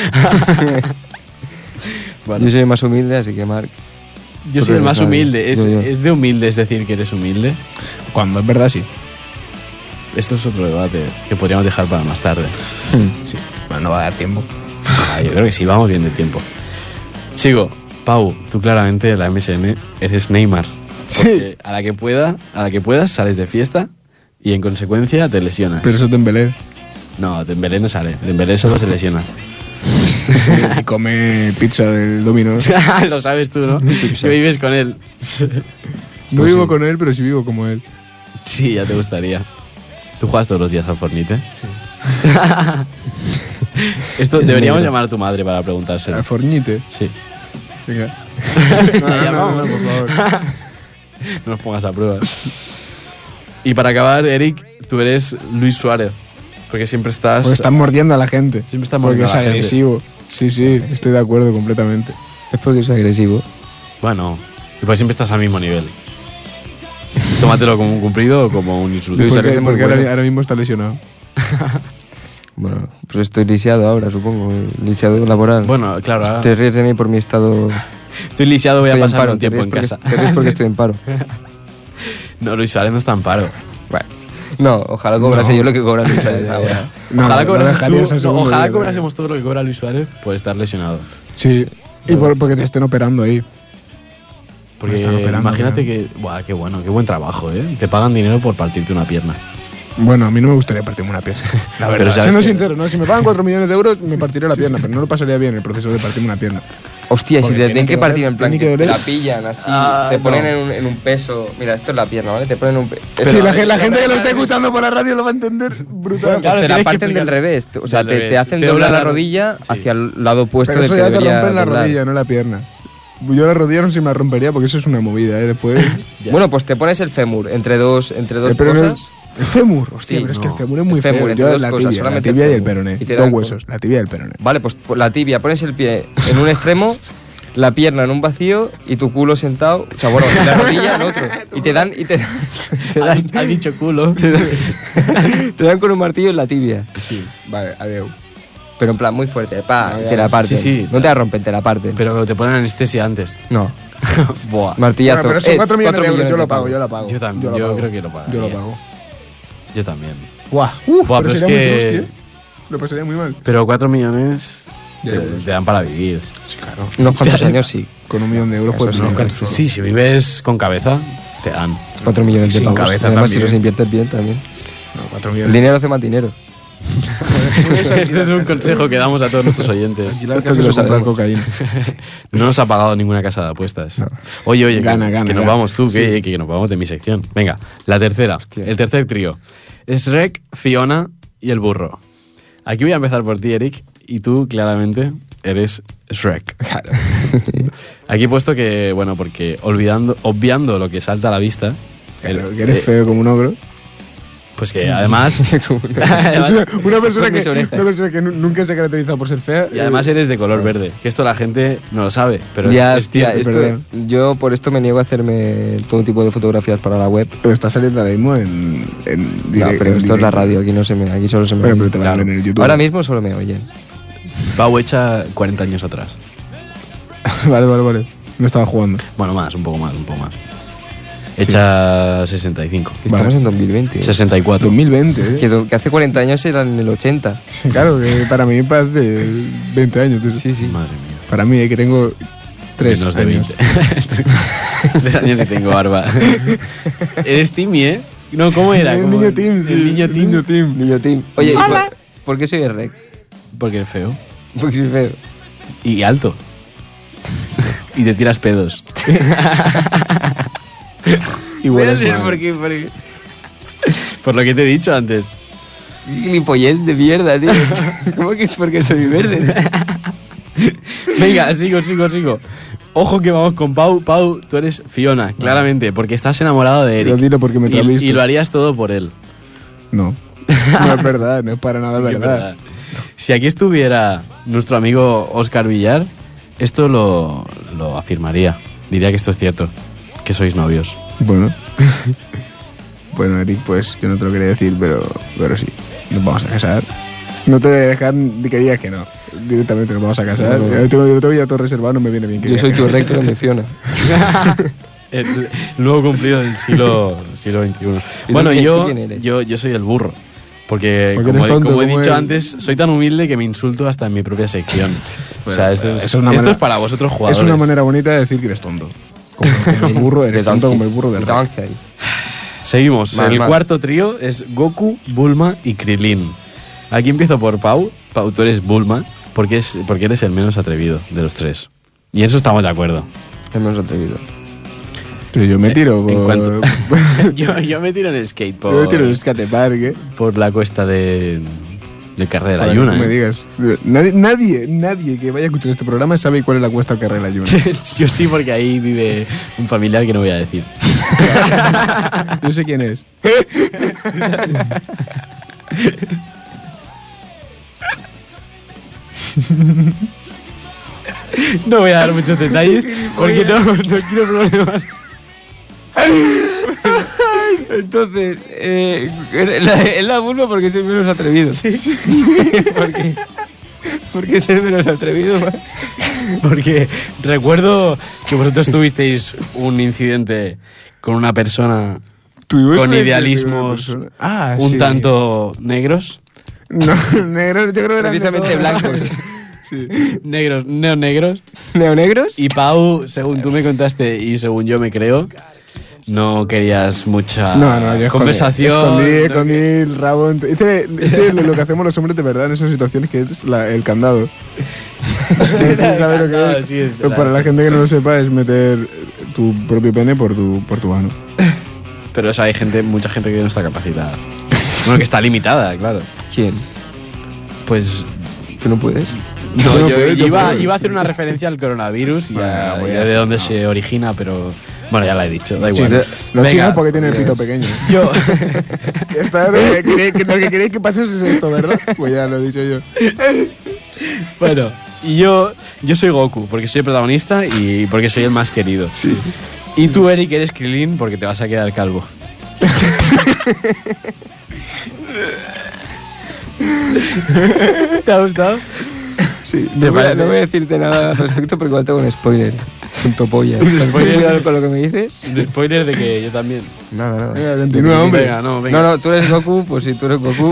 Bueno, Yo soy más humilde, así que Marc. yo soy el más sabes, humilde. yo. ¿Es de humilde es decir que eres humilde? Cuando es verdad, sí. Esto es otro debate que podríamos dejar para más tarde. Sí. Bueno, no va a dar tiempo. Ah, yo creo que sí, vamos bien de tiempo. Sigo. Pau, tú claramente la MSN eres Neymar. Porque a la que puedas sales de fiesta y en consecuencia te lesionas. Pero eso es Dembélé. No, Dembélé no sale. Dembélé solo se lesiona. Y come pizza del Domino's. Lo sabes tú, ¿no? Que vives con él. No vivo con él, pero sí vivo como él. Sí, ya te gustaría. ¿Tú juegas todos los días al Fortnite? Sí. Esto deberíamos llamar a tu madre para preguntárselo. Al Fornite. Sí. Venga. La llamamos. por favor. No nos pongas a prueba. Y para acabar, Eric, tú eres Luis Suárez. Porque siempre estás... Porque están mordiendo a la gente. Siempre están Porque mordiendo es a la gente. agresivo. Sí, sí, estoy de acuerdo completamente. Es porque soy agresivo. Bueno, y pues siempre estás al mismo nivel. Tómatelo como un cumplido o como un insulto. Luis Suárez Porque, es muy porque bueno. ahora mismo está lesionado. Bueno, pues estoy lisiado ahora, supongo. Lisiado laboral. Bueno, claro, ahora Te ríes de mí por mi estado. estoy lisiado, voy a Estoy en pasar paro. un tiempo en te ríes casa. Te ríes porque estoy en paro. No, Luis Suárez no está en paro. Bueno. No, ojalá cobrase yo lo que cobra Luis Suárez ahora. No, ojalá lo cobrases dejarías tú- al segundo ojalá día, cobrásemos todo lo que cobra Luis Suárez por estar lesionado. Sí. Y porque te estén operando ahí. Porque están operando, imagínate creo. que... Buah, qué bueno, qué buen trabajo, ¿eh? Te pagan dinero por partirte una pierna. Bueno, a mí no me gustaría partirme una pierna. La Pero verdad. sabes Siendo que- sincero, ¿no? Si me pagan 4 millones de euros, me partiré la pierna, pero no lo pasaría bien el proceso de partirme una pierna. Hostia, y si Porque te tiene tienen que que partir doler, en plan tiene que que te doler. la pillan así, Ah, te ponen no. en un peso. Mira, esto es la pierna, ¿vale? Te ponen un peso. Sí, la gente que lo esté escuchando por la radio lo va a entender brutal. Claro, te la tienes que parten del explicar- revés. O sea, Del te revés. hacen Te doblar doblan la rodilla sí. hacia el lado opuesto Pero del eso que ya te debería rompen la doblar. rodilla, no la pierna. Yo la rodilla no sé si me la rompería porque eso es una movida, ¿eh? Después... Ya. Bueno, pues te pones el fémur entre dos pero no- cosas. el fémur, hostia, Sí, pero es que no. el fémur es muy El fémur, feo. entre Yo dos la cosas, tibia, la solamente el tibia y el fémur. peroné. Y te Dos dan huesos, la tibia y el peroné. Vale, pues la tibia, pones el pie en un extremo, la pierna en un vacío y tu culo sentado. O sea, bueno, la rodilla en otro. Y te dan. Ha dicho culo. Te dan con un martillo en la tibia. Sí. Vale, adiós. Pero en plan muy fuerte, pa, Ya, y ya. te la parten. Sí, sí. No te la rompen, te la parten. Pero te ponen anestesia antes. No, Buah. martillazo. Bueno, pero son 4 millones de euros, 4 yo lo de pago, yo lo pago. Yo también, lo yo pago. creo que lo pagaría. Yo lo pago. Yo también. Buah, Buah, pero es sería muy que- triste, ¿eh? Lo pasaría muy mal. Pero 4 millones Ya, te, pues. te dan para vivir. Sí, claro. Unos cuantos años sí. Con 1 millón de euros Eso puedes sí, vivir. claro. Sí, si vives con cabeza, te dan. 4 millones de Sin pavos. cabeza Además, si también. los inviertes bien también. No, 4 El millones. dinero hace más dinero. Este es un consejo que damos a todos nuestros oyentes. Alquilar Esto que casas lo o comprar sabemos. cocaína. No nos ha pagado ninguna casa de apuestas. Oye, oye, Gana, que, gana, que nos gana. vamos tú, que nos vamos de mi sección. Venga, la tercera, el tercer trío. Shrek, Fiona y el burro. Aquí voy a empezar por ti, Eric, y tú claramente eres Shrek. Claro. Aquí he puesto que, bueno, porque obviando lo que salta a la vista... Claro, que eres feo como un ogro. Pues que además... Es una persona Con mis que, orejas. una persona que nunca se ha caracterizado por ser fea. Y además eres de color verde. Que esto la gente no lo sabe, pero Ya, es hostia, cierto. verdad. yo por esto me niego a hacerme todo tipo de fotografías para la web. Pero está saliendo ahora mismo en No, pero esto es la radio, aquí solo se me Pero oye. te van a ver en el YouTube. Ahora mismo solo me oyen. Pau hecha 40 años atrás. Vale. No estaba jugando. Bueno, un poco más. Hecha 65. Que estamos en 2020. 64. 2020, ¿eh? Que hace 40 años era en el 80. Sí, claro, que para mí hace 20 años. tío. Sí, sí. Madre mía. Para mí, que tengo 3 Menos de años. 20. 3 años y tengo barba. Eres Timmy, ¿eh? No, ¿cómo era? El Como niño Tim. El niño Tim. Niño Tim. Niño Tim. Oye, ¿y por qué soy el rec? Porque es feo. Porque soy feo. Y alto. Y te tiras pedos. Y hueles Pero, mal. ¿por qué? Por lo que te he dicho antes. Gilipollez de mierda, tío. ¿Cómo que es porque soy verde? Venga, sigo. Ojo que vamos con Pau. Pau, tú eres Fiona, claramente, porque estás enamorado de Pero Eric. dilo porque me te has visto. Y lo harías todo por él. No. No es verdad, no es para nada Es verdad. Si aquí estuviera nuestro amigo Óscar Villar, esto lo afirmaría. Diría que esto es cierto, que sois novios. Bueno. Bueno, Eric, pues yo no te lo quería decir, pero sí. Nos vamos a casar. No te voy a dejar de que digas que no. Directamente nos vamos a casar. No. Yo tengo ya todo reservado, no me viene bien que Yo digas soy que tu no. recto, no me Fiona. El nuevo cumplido del siglo XXI. ¿Y Bueno, tú quién eres? yo soy el burro. Porque Porque como, eres tonto, como he como dicho él. antes, soy tan humilde que me insulto hasta en mi propia sección. O sea, esto es, es una esto manera- es para vosotros Es jugadores. una manera bonita de decir que eres tonto. Como el burro, eres tonto como el burro de Rey. Donkey. Seguimos. Más, el más. cuarto trío es Goku, Bulma y Krillin. Aquí empiezo por Pau. Pau, tú eres Bulma porque eres el menos atrevido de los tres. Y en eso estamos de acuerdo. Hemos atrevido. Pero yo me tiro por... En cuanto- yo me tiro en skate yo me tiro en skatepark, ¿eh? por la cuesta de Carrera de la Para que Lluna. tú me digas. Nadie que vaya a escuchar este programa sabe cuál es la cuesta al Carrer de la Lluna. Yo sí, porque ahí vive un familiar que no voy a decir. Yo sé quién es. No voy a dar muchos detalles porque no quiero problemas. Entonces, es la Bulma porque soy menos atrevido. Sí. ¿Por qué ser menos atrevido? Porque recuerdo que vosotros tuvisteis un incidente con una persona con idealismos un sí. tanto negros. No, negro, yo creo que eran de Precisamente todo. blancos. Negros, neonegros. ¿Neonegros? Y Pau, según tú me contaste y según yo me creo, no querías mucha No, yo conversación. Escondí el rabo. Hice lo que hacemos los hombres de verdad en esas situaciones, que es el candado. Sí, ¿sabes lo que es? Sí, es Pues para la gente que no lo sepa, es meter tu propio pene por tu mano. Pero eso hay mucha gente que no está capacitada. Bueno, que está limitada, claro. ¿Quién? Pues ¿Tú no puedes? no, Yo no yo puedo, yo iba puedo. a hacer una referencia al coronavirus y Bueno, pues a ya de está, dónde no. se origina, pero bueno, ya la he dicho, da Sí, igual. los Venga, chicos porque tienen el pito pequeño. yo Lo que queréis que pase es esto, ¿verdad? Pues ya lo he dicho yo. bueno, y yo soy Goku porque soy el protagonista y porque soy el más querido. Sí. Y tú, Eric, eres Krillin porque te vas a quedar calvo. ¿Te ha gustado? Sí. ¿Te No voy, a, parece? no voy a decirte nada al respecto porque igual tengo un spoiler. Tonto polla. spoiler. con lo que me dices? Un spoiler de que yo también. Nada. Venga, continúa, hombre. Venga, venga. No, tú eres Goku, pues si tú eres Goku.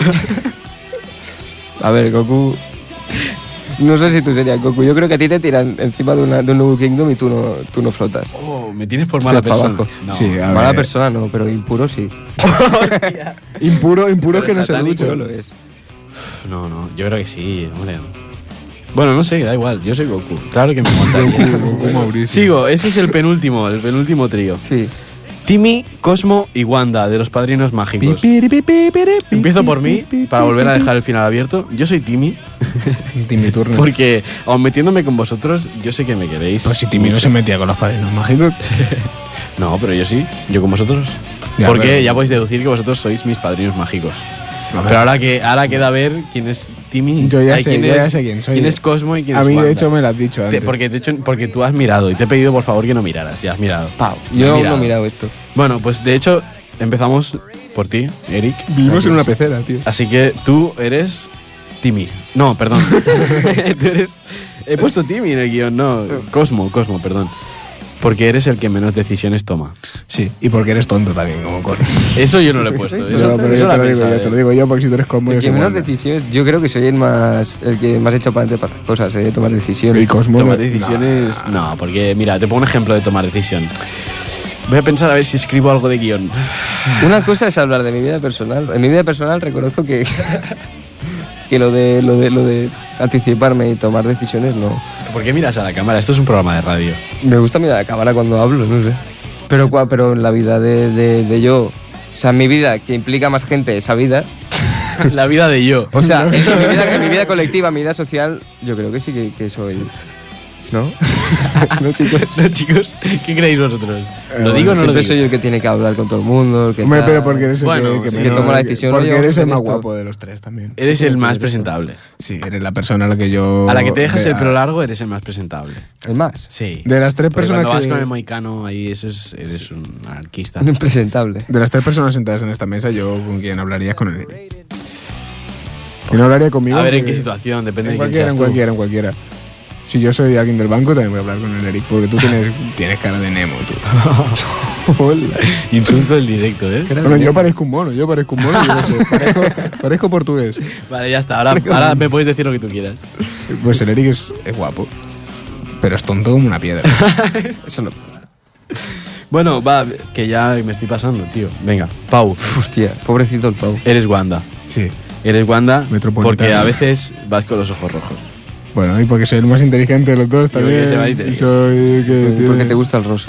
A ver, Goku. No sé si tú serías Goku. Yo creo que a ti te tiran encima de un nuevo Kingdom y tú no flotas. Oh, me tienes por Hostia, mala pa' persona. abajo. No. Sí, a Mala ver. persona no, pero impuro sí. Impuro es que no se satánico, ducha. Lo es. No, yo creo que sí, hombre. Bueno, no sé, da igual, yo soy Goku. Claro que me montaría. Goku Mauricio. Sigo, este es el penúltimo trío. Sí. Timmy, Cosmo y Wanda, de los Padrinos Mágicos. Empiezo por mí, para volver a dejar el final abierto. Yo soy Timmy, Timmy Turner. porque aun metiéndome con vosotros, yo sé que me queréis. Pues si Timmy no se metía con los padrinos mágicos. No, pero yo sí, yo con vosotros. Ya, porque pero- ya podéis deducir que vosotros sois mis padrinos mágicos. Hombre. Pero ahora queda ver quién es Timmy. Yo ya ay, sé, yo ya sé quién soy. Quién es Cosmo y quién A es mí, de Wanda. hecho, me lo has dicho antes. Porque tú has mirado y te he pedido por favor que no miraras. Ya has mirado. Pau, Has yo no he mirado. mirado esto. Bueno, pues de hecho empezamos por ti, Eric. Vivimos en una pecera, tío. Así que tú eres Timmy. No, perdón. Tú eres... He puesto Timmy en el guión, no. Cosmo, perdón. Porque eres el que menos decisiones toma. Sí, y porque eres tonto también, como cosa. Eso yo no lo he puesto. Pero, Eso, pero eso yo lo te ha lo digo, pensado yo te lo él. digo yo, porque si tú eres como El yo que soy menos Wanda. decisiones, yo creo que soy el que más hecho para adelante para hacer cosas, tomar decisiones. Y Cosmo Tomar no- decisiones... No, porque mira, te pongo un ejemplo de tomar decisión. Voy a pensar a ver si escribo algo de guión. Una cosa es hablar de mi vida personal. En mi vida personal reconozco que lo de anticiparme y tomar decisiones no. ¿Por qué miras a la cámara? Esto es un programa de radio. Me gusta mirar a la cámara cuando hablo, no sé. Pero en la vida de yo, o sea, en mi vida que implica más gente esa vida, La vida de yo. o sea, en mi vida colectiva, en mi vida social, yo creo que sí que soy, ¿no? ¿No, chicos? No, chicos, ¿qué creéis vosotros? ¿Lo digo o no lo Siempre digo? soy el que tiene que hablar con todo el mundo. El que Hombre, tal. pero porque eres el Bueno, que sí, menos- que toma la decisión, Porque oye, eres el vamos a más hacer esto. guapo de los tres también. Eres el más presentable. Sí, eres la persona a la que yo... A la que te dejas el vea. pelo largo, eres el más presentable. ¿El más? Sí. De las tres Porque personas cuando vas que... con el moicano ahí, eres un anarquista. Un impresentable. De las tres personas sentadas en esta mesa, yo con quien hablaría es con el Eric. ¿Quién hablaría conmigo? A ver en Que- qué situación, depende En de quién cualquiera, seas en tú. cualquiera, en cualquiera. Si yo soy alguien del banco, también voy a hablar con el Eric, porque tú tienes cara de Nemo, tú. Hola. Insulto el directo, ¿eh? Bueno, yo parezco un mono, yo no sé. Parezco portugués. Vale, ya está. Ahora me puedes decir lo que tú quieras. Pues el Eric es guapo, pero es tonto como una piedra. Eso no. Bueno, va, que ya me estoy pasando, tío. Venga, Pau, Hostia, pobrecito el Pau. eres Wanda. Sí. Eres Wanda Metropolitano. porque a veces vas con los ojos rojos. Bueno, y porque soy el más inteligente de los dos porque también. se va a Y inteligente. soy Porque te gusta el rosa.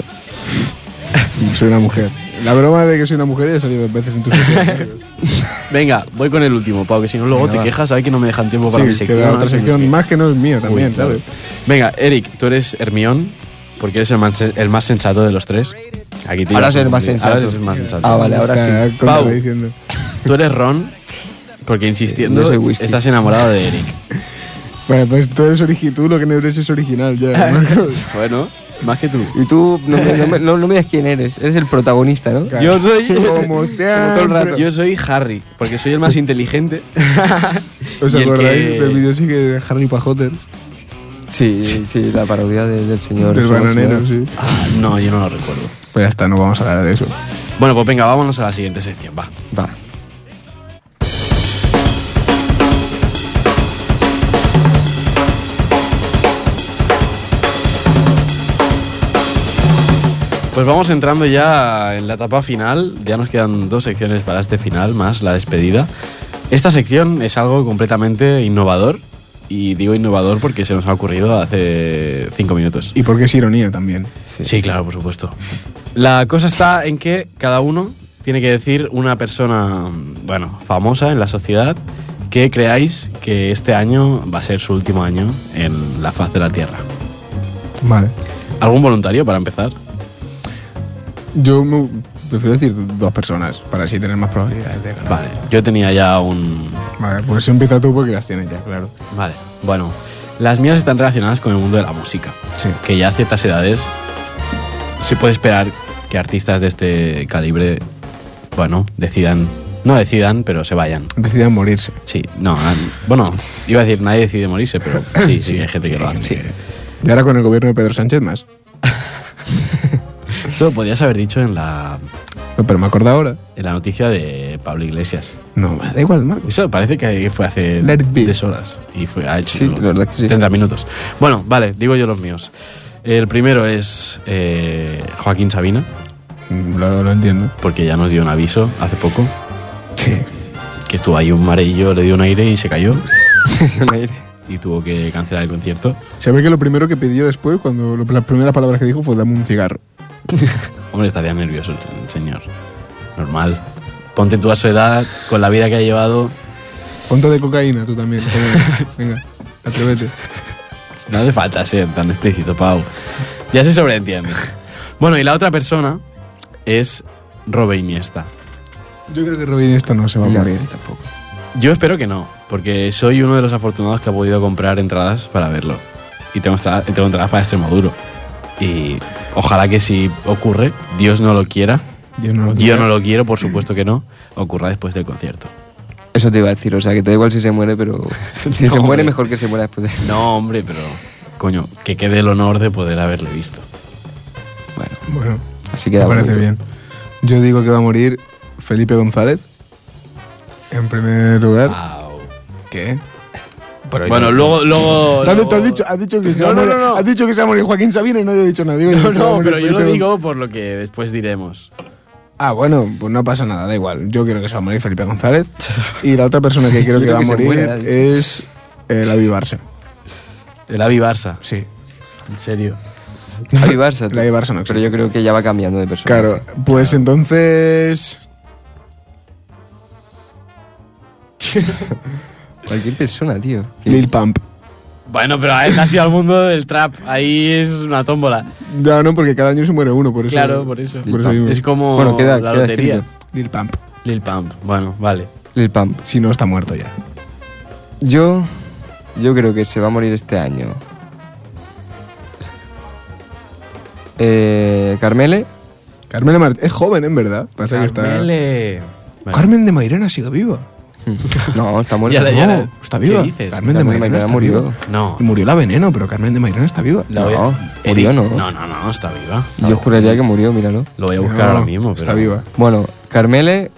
soy una mujer. La broma de que soy una mujer ya ha salido 2 veces en tu sección. Venga, voy con el último, Pau, que si no luego Venga, te va. quejas, ¿sabes? Que no me dejan tiempo para mi Sí, sección. queda ¿no? otra Así que sección sí. más que no es mía también, Uy, claro. ¿sabes? Venga, Eric, tú eres Hermión, porque eres el más sensato de los tres. Aquí te Ahora llevas soy el un más día. sensato. Ahora eres el más sensato. Ah, vale, ahora Está sí. contradiciendo. Tú eres Ron, porque insistiendo, No soy whisky. estás enamorado de Eric. Bueno, pues tú eres tú lo que no eres es original ya, Marcos. Bueno, más que tú. Y tú no me digas quién eres. Eres el protagonista, ¿no? Claro. Yo soy. Como sea. todo el rato. Yo soy Harry, porque soy el más inteligente. ¿Os Y el acordáis que- del vídeo sí que de Harry Potter? Sí, la parodia del señor. Del señor- bananero, sí. Ah, no, yo no lo recuerdo. Pues ya está, no vamos a hablar de eso. Bueno, pues venga, vámonos a la siguiente sección, va. Va. Pues vamos entrando ya en la etapa final. Ya nos quedan 2 secciones para este final, más la despedida. Esta sección es algo completamente innovador. Y digo innovador porque se nos ha ocurrido hace 5 minutos. Y porque es ironía también. Sí, claro, por supuesto. La cosa está en que cada uno tiene que decir una persona, bueno, famosa en la sociedad que creáis que este año va a ser su último año en la faz de la Tierra. Vale. ¿Algún voluntario para empezar? Yo prefiero decir 2 personas para así tener más probabilidades de ganar. Vale, yo tenía ya un... Vale, pues empieza tú porque las tienes ya, claro. Vale, bueno, las mías están relacionadas con el mundo de la música. Sí. Que ya a ciertas edades se puede esperar que artistas de este calibre, bueno, no decidan, pero se vayan. Decidan morirse. Sí, no, bueno, iba a decir nadie decide morirse, pero sí, hay gente que lo hace. Y ahora con el gobierno de Pedro Sánchez más. Esto lo podrías haber dicho en la No, pero me acuerdo ahora. noticia de Pablo Iglesias. No, me da igual, Marcos. Eso parece que fue hace Let it be. 10 horas y ha hecho Sí, la verdad que sí. 30 minutos. Bueno, vale, digo yo los míos. El primero es Joaquín Sabina, Lo entiendo. porque ya nos dio un aviso hace poco, Sí. que estuvo ahí un mareillo, le dio un aire y se cayó Un aire. y tuvo que cancelar el concierto. ¿Sabe que lo primero que pidió después, cuando las primeras palabras que dijo fue dame un cigarro? Hombre, estaría nervioso el señor. Normal. Ponte tú a su edad, con la vida que ha llevado. Ponte de cocaína tú también. joder. Venga, atrévete. No hace falta ser tan explícito, Pau. Ya se sobreentiende. Bueno, y la otra persona es Robe Iniesta. Yo creo que Robin esto no se va a No, morir. tampoco. Yo espero que no, porque soy uno de los afortunados que ha podido comprar entradas para verlo. Y tengo entradas para Extremoduro. Y ojalá que si ocurre, Dios no lo quiera, Yo no lo yo no lo quiero, por supuesto que no, ocurra después del concierto. Eso te iba a decir, o sea, que te da igual si se muere, pero si No, se muere hombre. mejor que se muera después de... No, hombre, pero coño, que quede el honor de poder haberle visto. Bueno, Bueno, así me queda parece bonito. bien. Yo digo que va a morir Felipe González. En primer lugar. Au. ¿Qué? Pero Bueno, yo- luego... Tú luego- has dicho que se No, va a no, morir. no, no. Has dicho que se va a morir Joaquín Sabina y no he dicho nada. Digo, No, que se va a no, morir pero yo lo Felipe digo por lo que después diremos. Ah, bueno, pues no pasa nada, da igual. Yo quiero que se va a morir Felipe González. Y la otra persona que creo Yo que va a creo que se morir muere, ha dicho. es el Avi Barça. El Avi Barça. Sí. En serio. Avi Barça. El Avi Barça no Pero existe. yo creo que ya va cambiando de persona. Claro, pues entonces... Cualquier persona, tío. Que- Lil Pump. Bueno, pero es así al mundo del trap. Ahí es una tómbola. Ya no, porque cada año se muere uno, por eso. Claro, por eso. Por eso mismo. Es como Bueno, queda la lotería. escrito. Lil Pump. Lil Pump. Bueno, vale. Lil Pump. Si no, está muerto ya. Yo creo que se va a morir este año. Carmele. Carmen Martínez es joven, en verdad. Pasa que está... Carmele. Bueno. Carmen de Mairena sigue viva. No, está muerta. Ya la- No, está viva. ¿Qué dices? Carmen de Carmen de Mairena está Mairena viva. murió. No. Murió la veneno, pero Carmen de Mairena está viva. La voy a- No, Eric- murió, ¿no? No, está viva. Yo juraría que murió, míralo. Lo voy a buscar No, ahora mismo. Está pero- viva. Bueno, Carmele.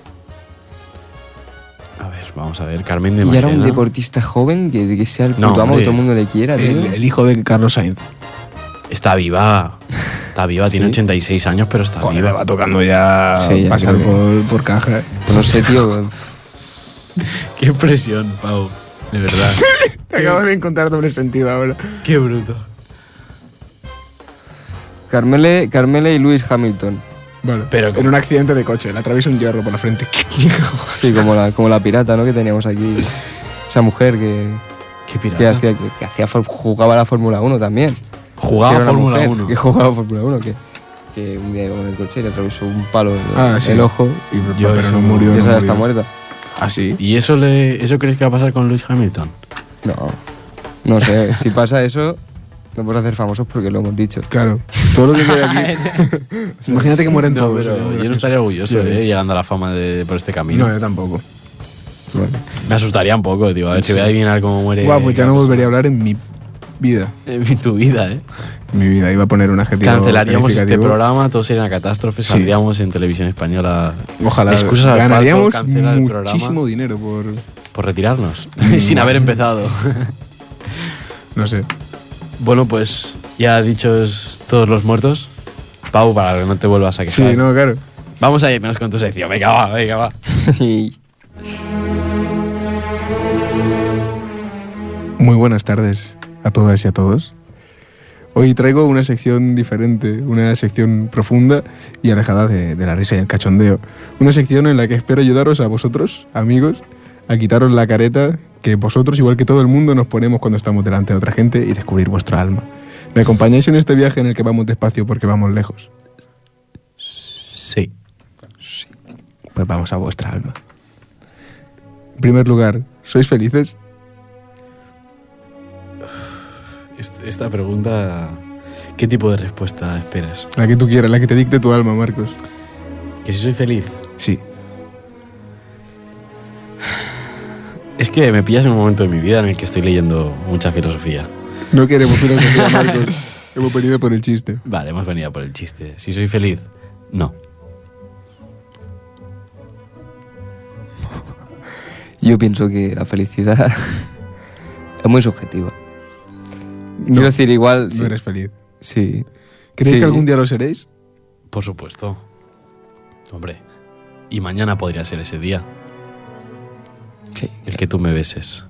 A ver, vamos a ver. Carmen de Y ahora un Mairena. deportista joven que sea el No, puto amo, hombre. que todo el mundo le quiera, tío. El hijo de Carlos Sainz. Está viva. Está viva, tiene ¿Sí? 86 años, pero está Joder, viva. va tocando ya Sí, ya pasar creo por caja. Pues no sé, tío. Qué impresión, Pau. De verdad. Te acabas de encontrar doble sentido ahora. Qué bruto. Carmele y Lewis Hamilton. Vale. Pero en un accidente de coche, le atraviesa un hierro por la frente. Sí, como la pirata, ¿no? Que teníamos aquí. Esa mujer Qué pirata. que jugaba a la Fórmula 1 también. Jugaba Que era una Fórmula mujer 1. Que jugaba a Fórmula 1. Que un día iba con el coche y le atravesó un palo en Sí. el ojo. Y, Yo pero eso no no- murió. Y no esa ya murió. está muerta. ¿Ah, sí? ¿Y eso crees que va a pasar con Lewis Hamilton? No sé. Si pasa eso, nos podemos hacer famosos porque lo hemos dicho. Claro. Todo lo que queda aquí. Imagínate que mueren No, todos. pero sería muy yo no gracioso. estaría orgulloso, llegando a la fama por este camino. No, yo tampoco. Bueno. Me asustaría un poco, tío. A ver si voy a adivinar cómo muere. Guau, pues ya no volvería a hablar en mi vida. En tu vida, ¿eh? En mi vida. Iba a poner un adjetivo Cancelaríamos este calificativo. programa, todo sería una catástrofe, Sí. saldríamos en televisión española. Ojalá. Excusas al Ganaríamos palco, cancela el muchísimo programa dinero por retirarnos, sin haber empezado. No sé. Bueno, pues ya dichos todos los muertos, Pau, para que no te vuelvas a quejar. Sí, no, claro. Vamos a irnos con tu sección. Venga, va. Muy buenas tardes a todas y a todos. Hoy traigo una sección diferente, una sección profunda y alejada de la risa y el cachondeo. Una sección en la que espero ayudaros a vosotros, amigos, a quitaros la careta que vosotros, igual que todo el mundo, nos ponemos cuando estamos delante de otra gente y descubrir vuestra alma. ¿Me acompañáis en este viaje en el que vamos despacio porque vamos lejos? Sí. Pues vamos a vuestra alma. En primer lugar, ¿sois felices? Esta pregunta, ¿qué tipo de respuesta esperas? La que tú quieras, la que te dicte tu alma, Marcos. ¿Que si soy feliz? Sí. Es que me pillas en un momento de mi vida en el que estoy leyendo mucha filosofía. No queremos filosofía, Marcos. Hemos venido por el chiste. Vale, hemos venido por el chiste. Si soy feliz, no. Yo pienso que la felicidad es muy subjetiva. No, Quiero decir, igual. no eres feliz. Sí. ¿Creéis Sí. que algún día lo seréis? Por supuesto. Hombre, y mañana podría ser ese día, Sí. el que tú me beses.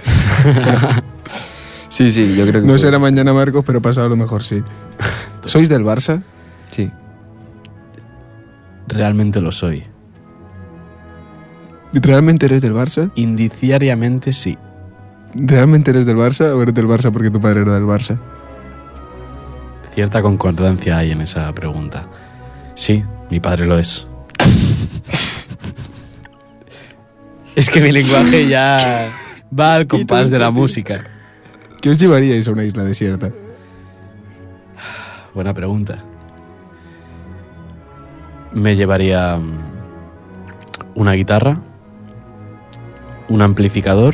Sí, yo creo que. No puede. será mañana, Marcos, pero pasado a lo mejor sí. ¿Sois del Barça? Sí. Realmente lo soy. ¿Realmente eres del Barça? Indiciariamente sí. ¿Realmente eres del Barça o eres del Barça porque tu padre era del Barça? Cierta concordancia hay en esa pregunta. Sí, mi padre lo es. Es que mi lenguaje ya va al compás de la música. ¿Qué os llevaríais a una isla desierta? Buena pregunta. Me llevaría una guitarra, un amplificador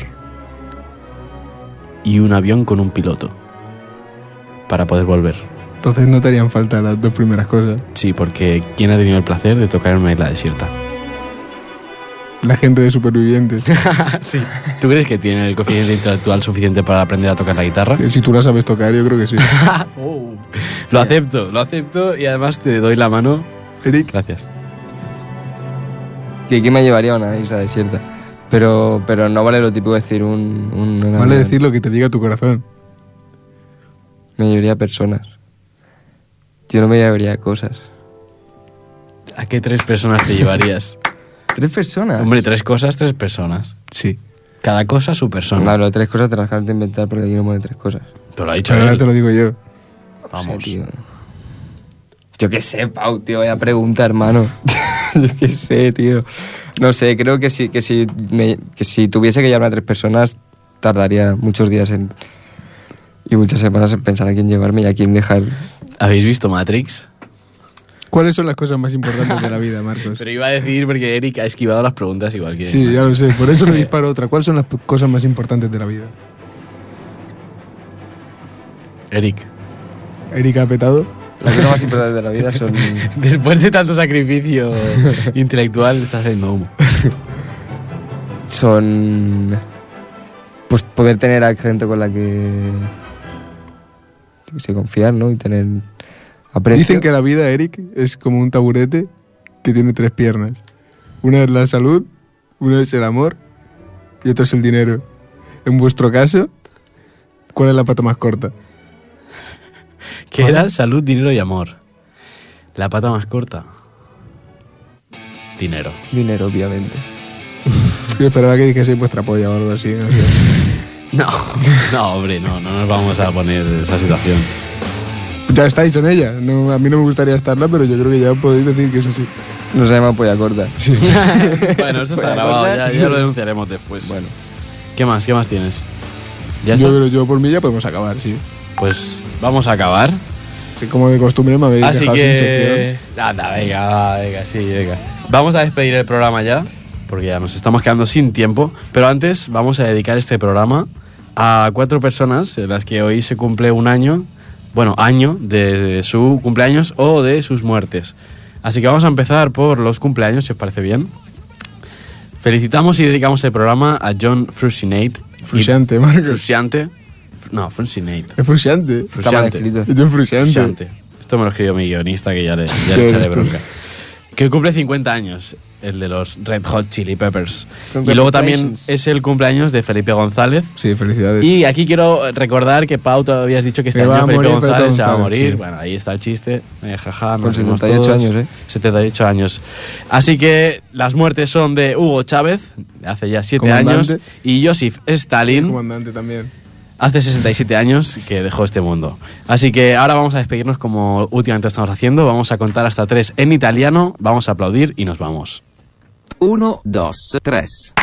y un avión con un piloto para poder volver. Entonces no te harían falta las dos primeras cosas. Sí, porque ¿quién ha tenido el placer de tocar en una isla desierta? La gente de Supervivientes. Sí. ¿Tú crees que tienen el coeficiente intelectual suficiente para aprender a tocar la guitarra? Si tú la sabes tocar, yo creo que sí. Lo acepto y además te doy la mano. Eric, Gracias. ¿Qué me llevaría a una isla desierta? Pero no vale lo típico decir un vale decir lo que te diga tu corazón. Me llevaría personas. Yo no me llevaría cosas. ¿A qué 3 personas te llevarías? 3 personas. Hombre, 3 cosas, 3 personas. Sí. Cada cosa su persona. Claro, 3 cosas te las acabas de inventar porque aquí no pone 3 cosas. Te lo ha dicho Pero ahora él. te lo digo yo. Vamos. O sea, tío. Yo qué sé, Pau, tío, vaya pregunta, hermano. Yo qué sé, tío. No sé, creo que si tuviese que llevarme a 3 personas, tardaría muchos días y muchas semanas en pensar a quién llevarme y a quién dejar. ¿Habéis visto Matrix? ¿Cuáles son las cosas más importantes de la vida, Marcos? Pero iba a decir porque Eric ha esquivado las preguntas igual que... Sí, ya lo sé. Por eso le disparo otra. ¿Cuáles son las cosas más importantes de la vida? Eric, Eric ha petado. Las cosas más importantes de la vida son... después de tanto sacrificio intelectual, está saliendo humo. Son... Pues poder tener a gente con la que... yo qué sé, confiar, ¿no? Y tener aprecio. Dicen que la vida, Eric, es como un taburete que tiene 3 piernas. Una es la salud, una es el amor y otra es el dinero. En vuestro caso, ¿cuál es la pata más corta? Que era salud, dinero y amor. La pata más corta. Dinero. Dinero, obviamente. Yo esperaba que dijese vuestra polla o algo así. No sé. No, hombre, no nos vamos a poner en esa situación. Ya estáis en ella. No, a mí no me gustaría estarla, pero yo creo que ya podéis decir que es así. No se llama polla corta. Bueno, esto está ¿Puedo grabado, acordar? ya lo denunciaremos después. Bueno. ¿Qué más tienes? ¿Ya Yo está? creo yo por mí ya podemos acabar, sí. Pues vamos a acabar. Que como de costumbre me habéis Así dejado sin que... sección. Anda, venga. Vamos a despedir el programa ya, porque ya nos estamos quedando sin tiempo. Pero antes vamos a dedicar este programa a 4 personas en las que hoy se cumple un año, año de su cumpleaños o de sus muertes. Así que vamos a empezar por los cumpleaños, si os parece bien. Felicitamos y dedicamos el programa a John Frusciante. Frusciante, Marcos. Frusciante. No, Frusciante. Es Frusciante. Está mal escrito. Es John Frusciante. Frusciante. Esto me lo escribió mi guionista, que ya le ¿Qué echaré eres tú? bronca. Que cumple 50 años, el de los Red Hot Chili Peppers. Y luego Congratulations. también es el cumpleaños de Felipe González. Sí, felicidades. Y aquí quiero recordar que Pau, tú habías dicho que este Se va año a Felipe morir Felipe González se va a González, morir. sí. Bueno, ahí está el chiste. Jaja, Con nos rimos 78 todos. años, ¿eh? 78 años. Así que las muertes son de Hugo Chávez, hace ya 7 Comandante. años, y Joseph El Stalin, comandante también. hace 67 años que dejó este mundo. Así que ahora vamos a despedirnos como últimamente estamos haciendo. Vamos a contar hasta 3 en italiano, vamos a aplaudir y nos vamos. 1, 2, 3.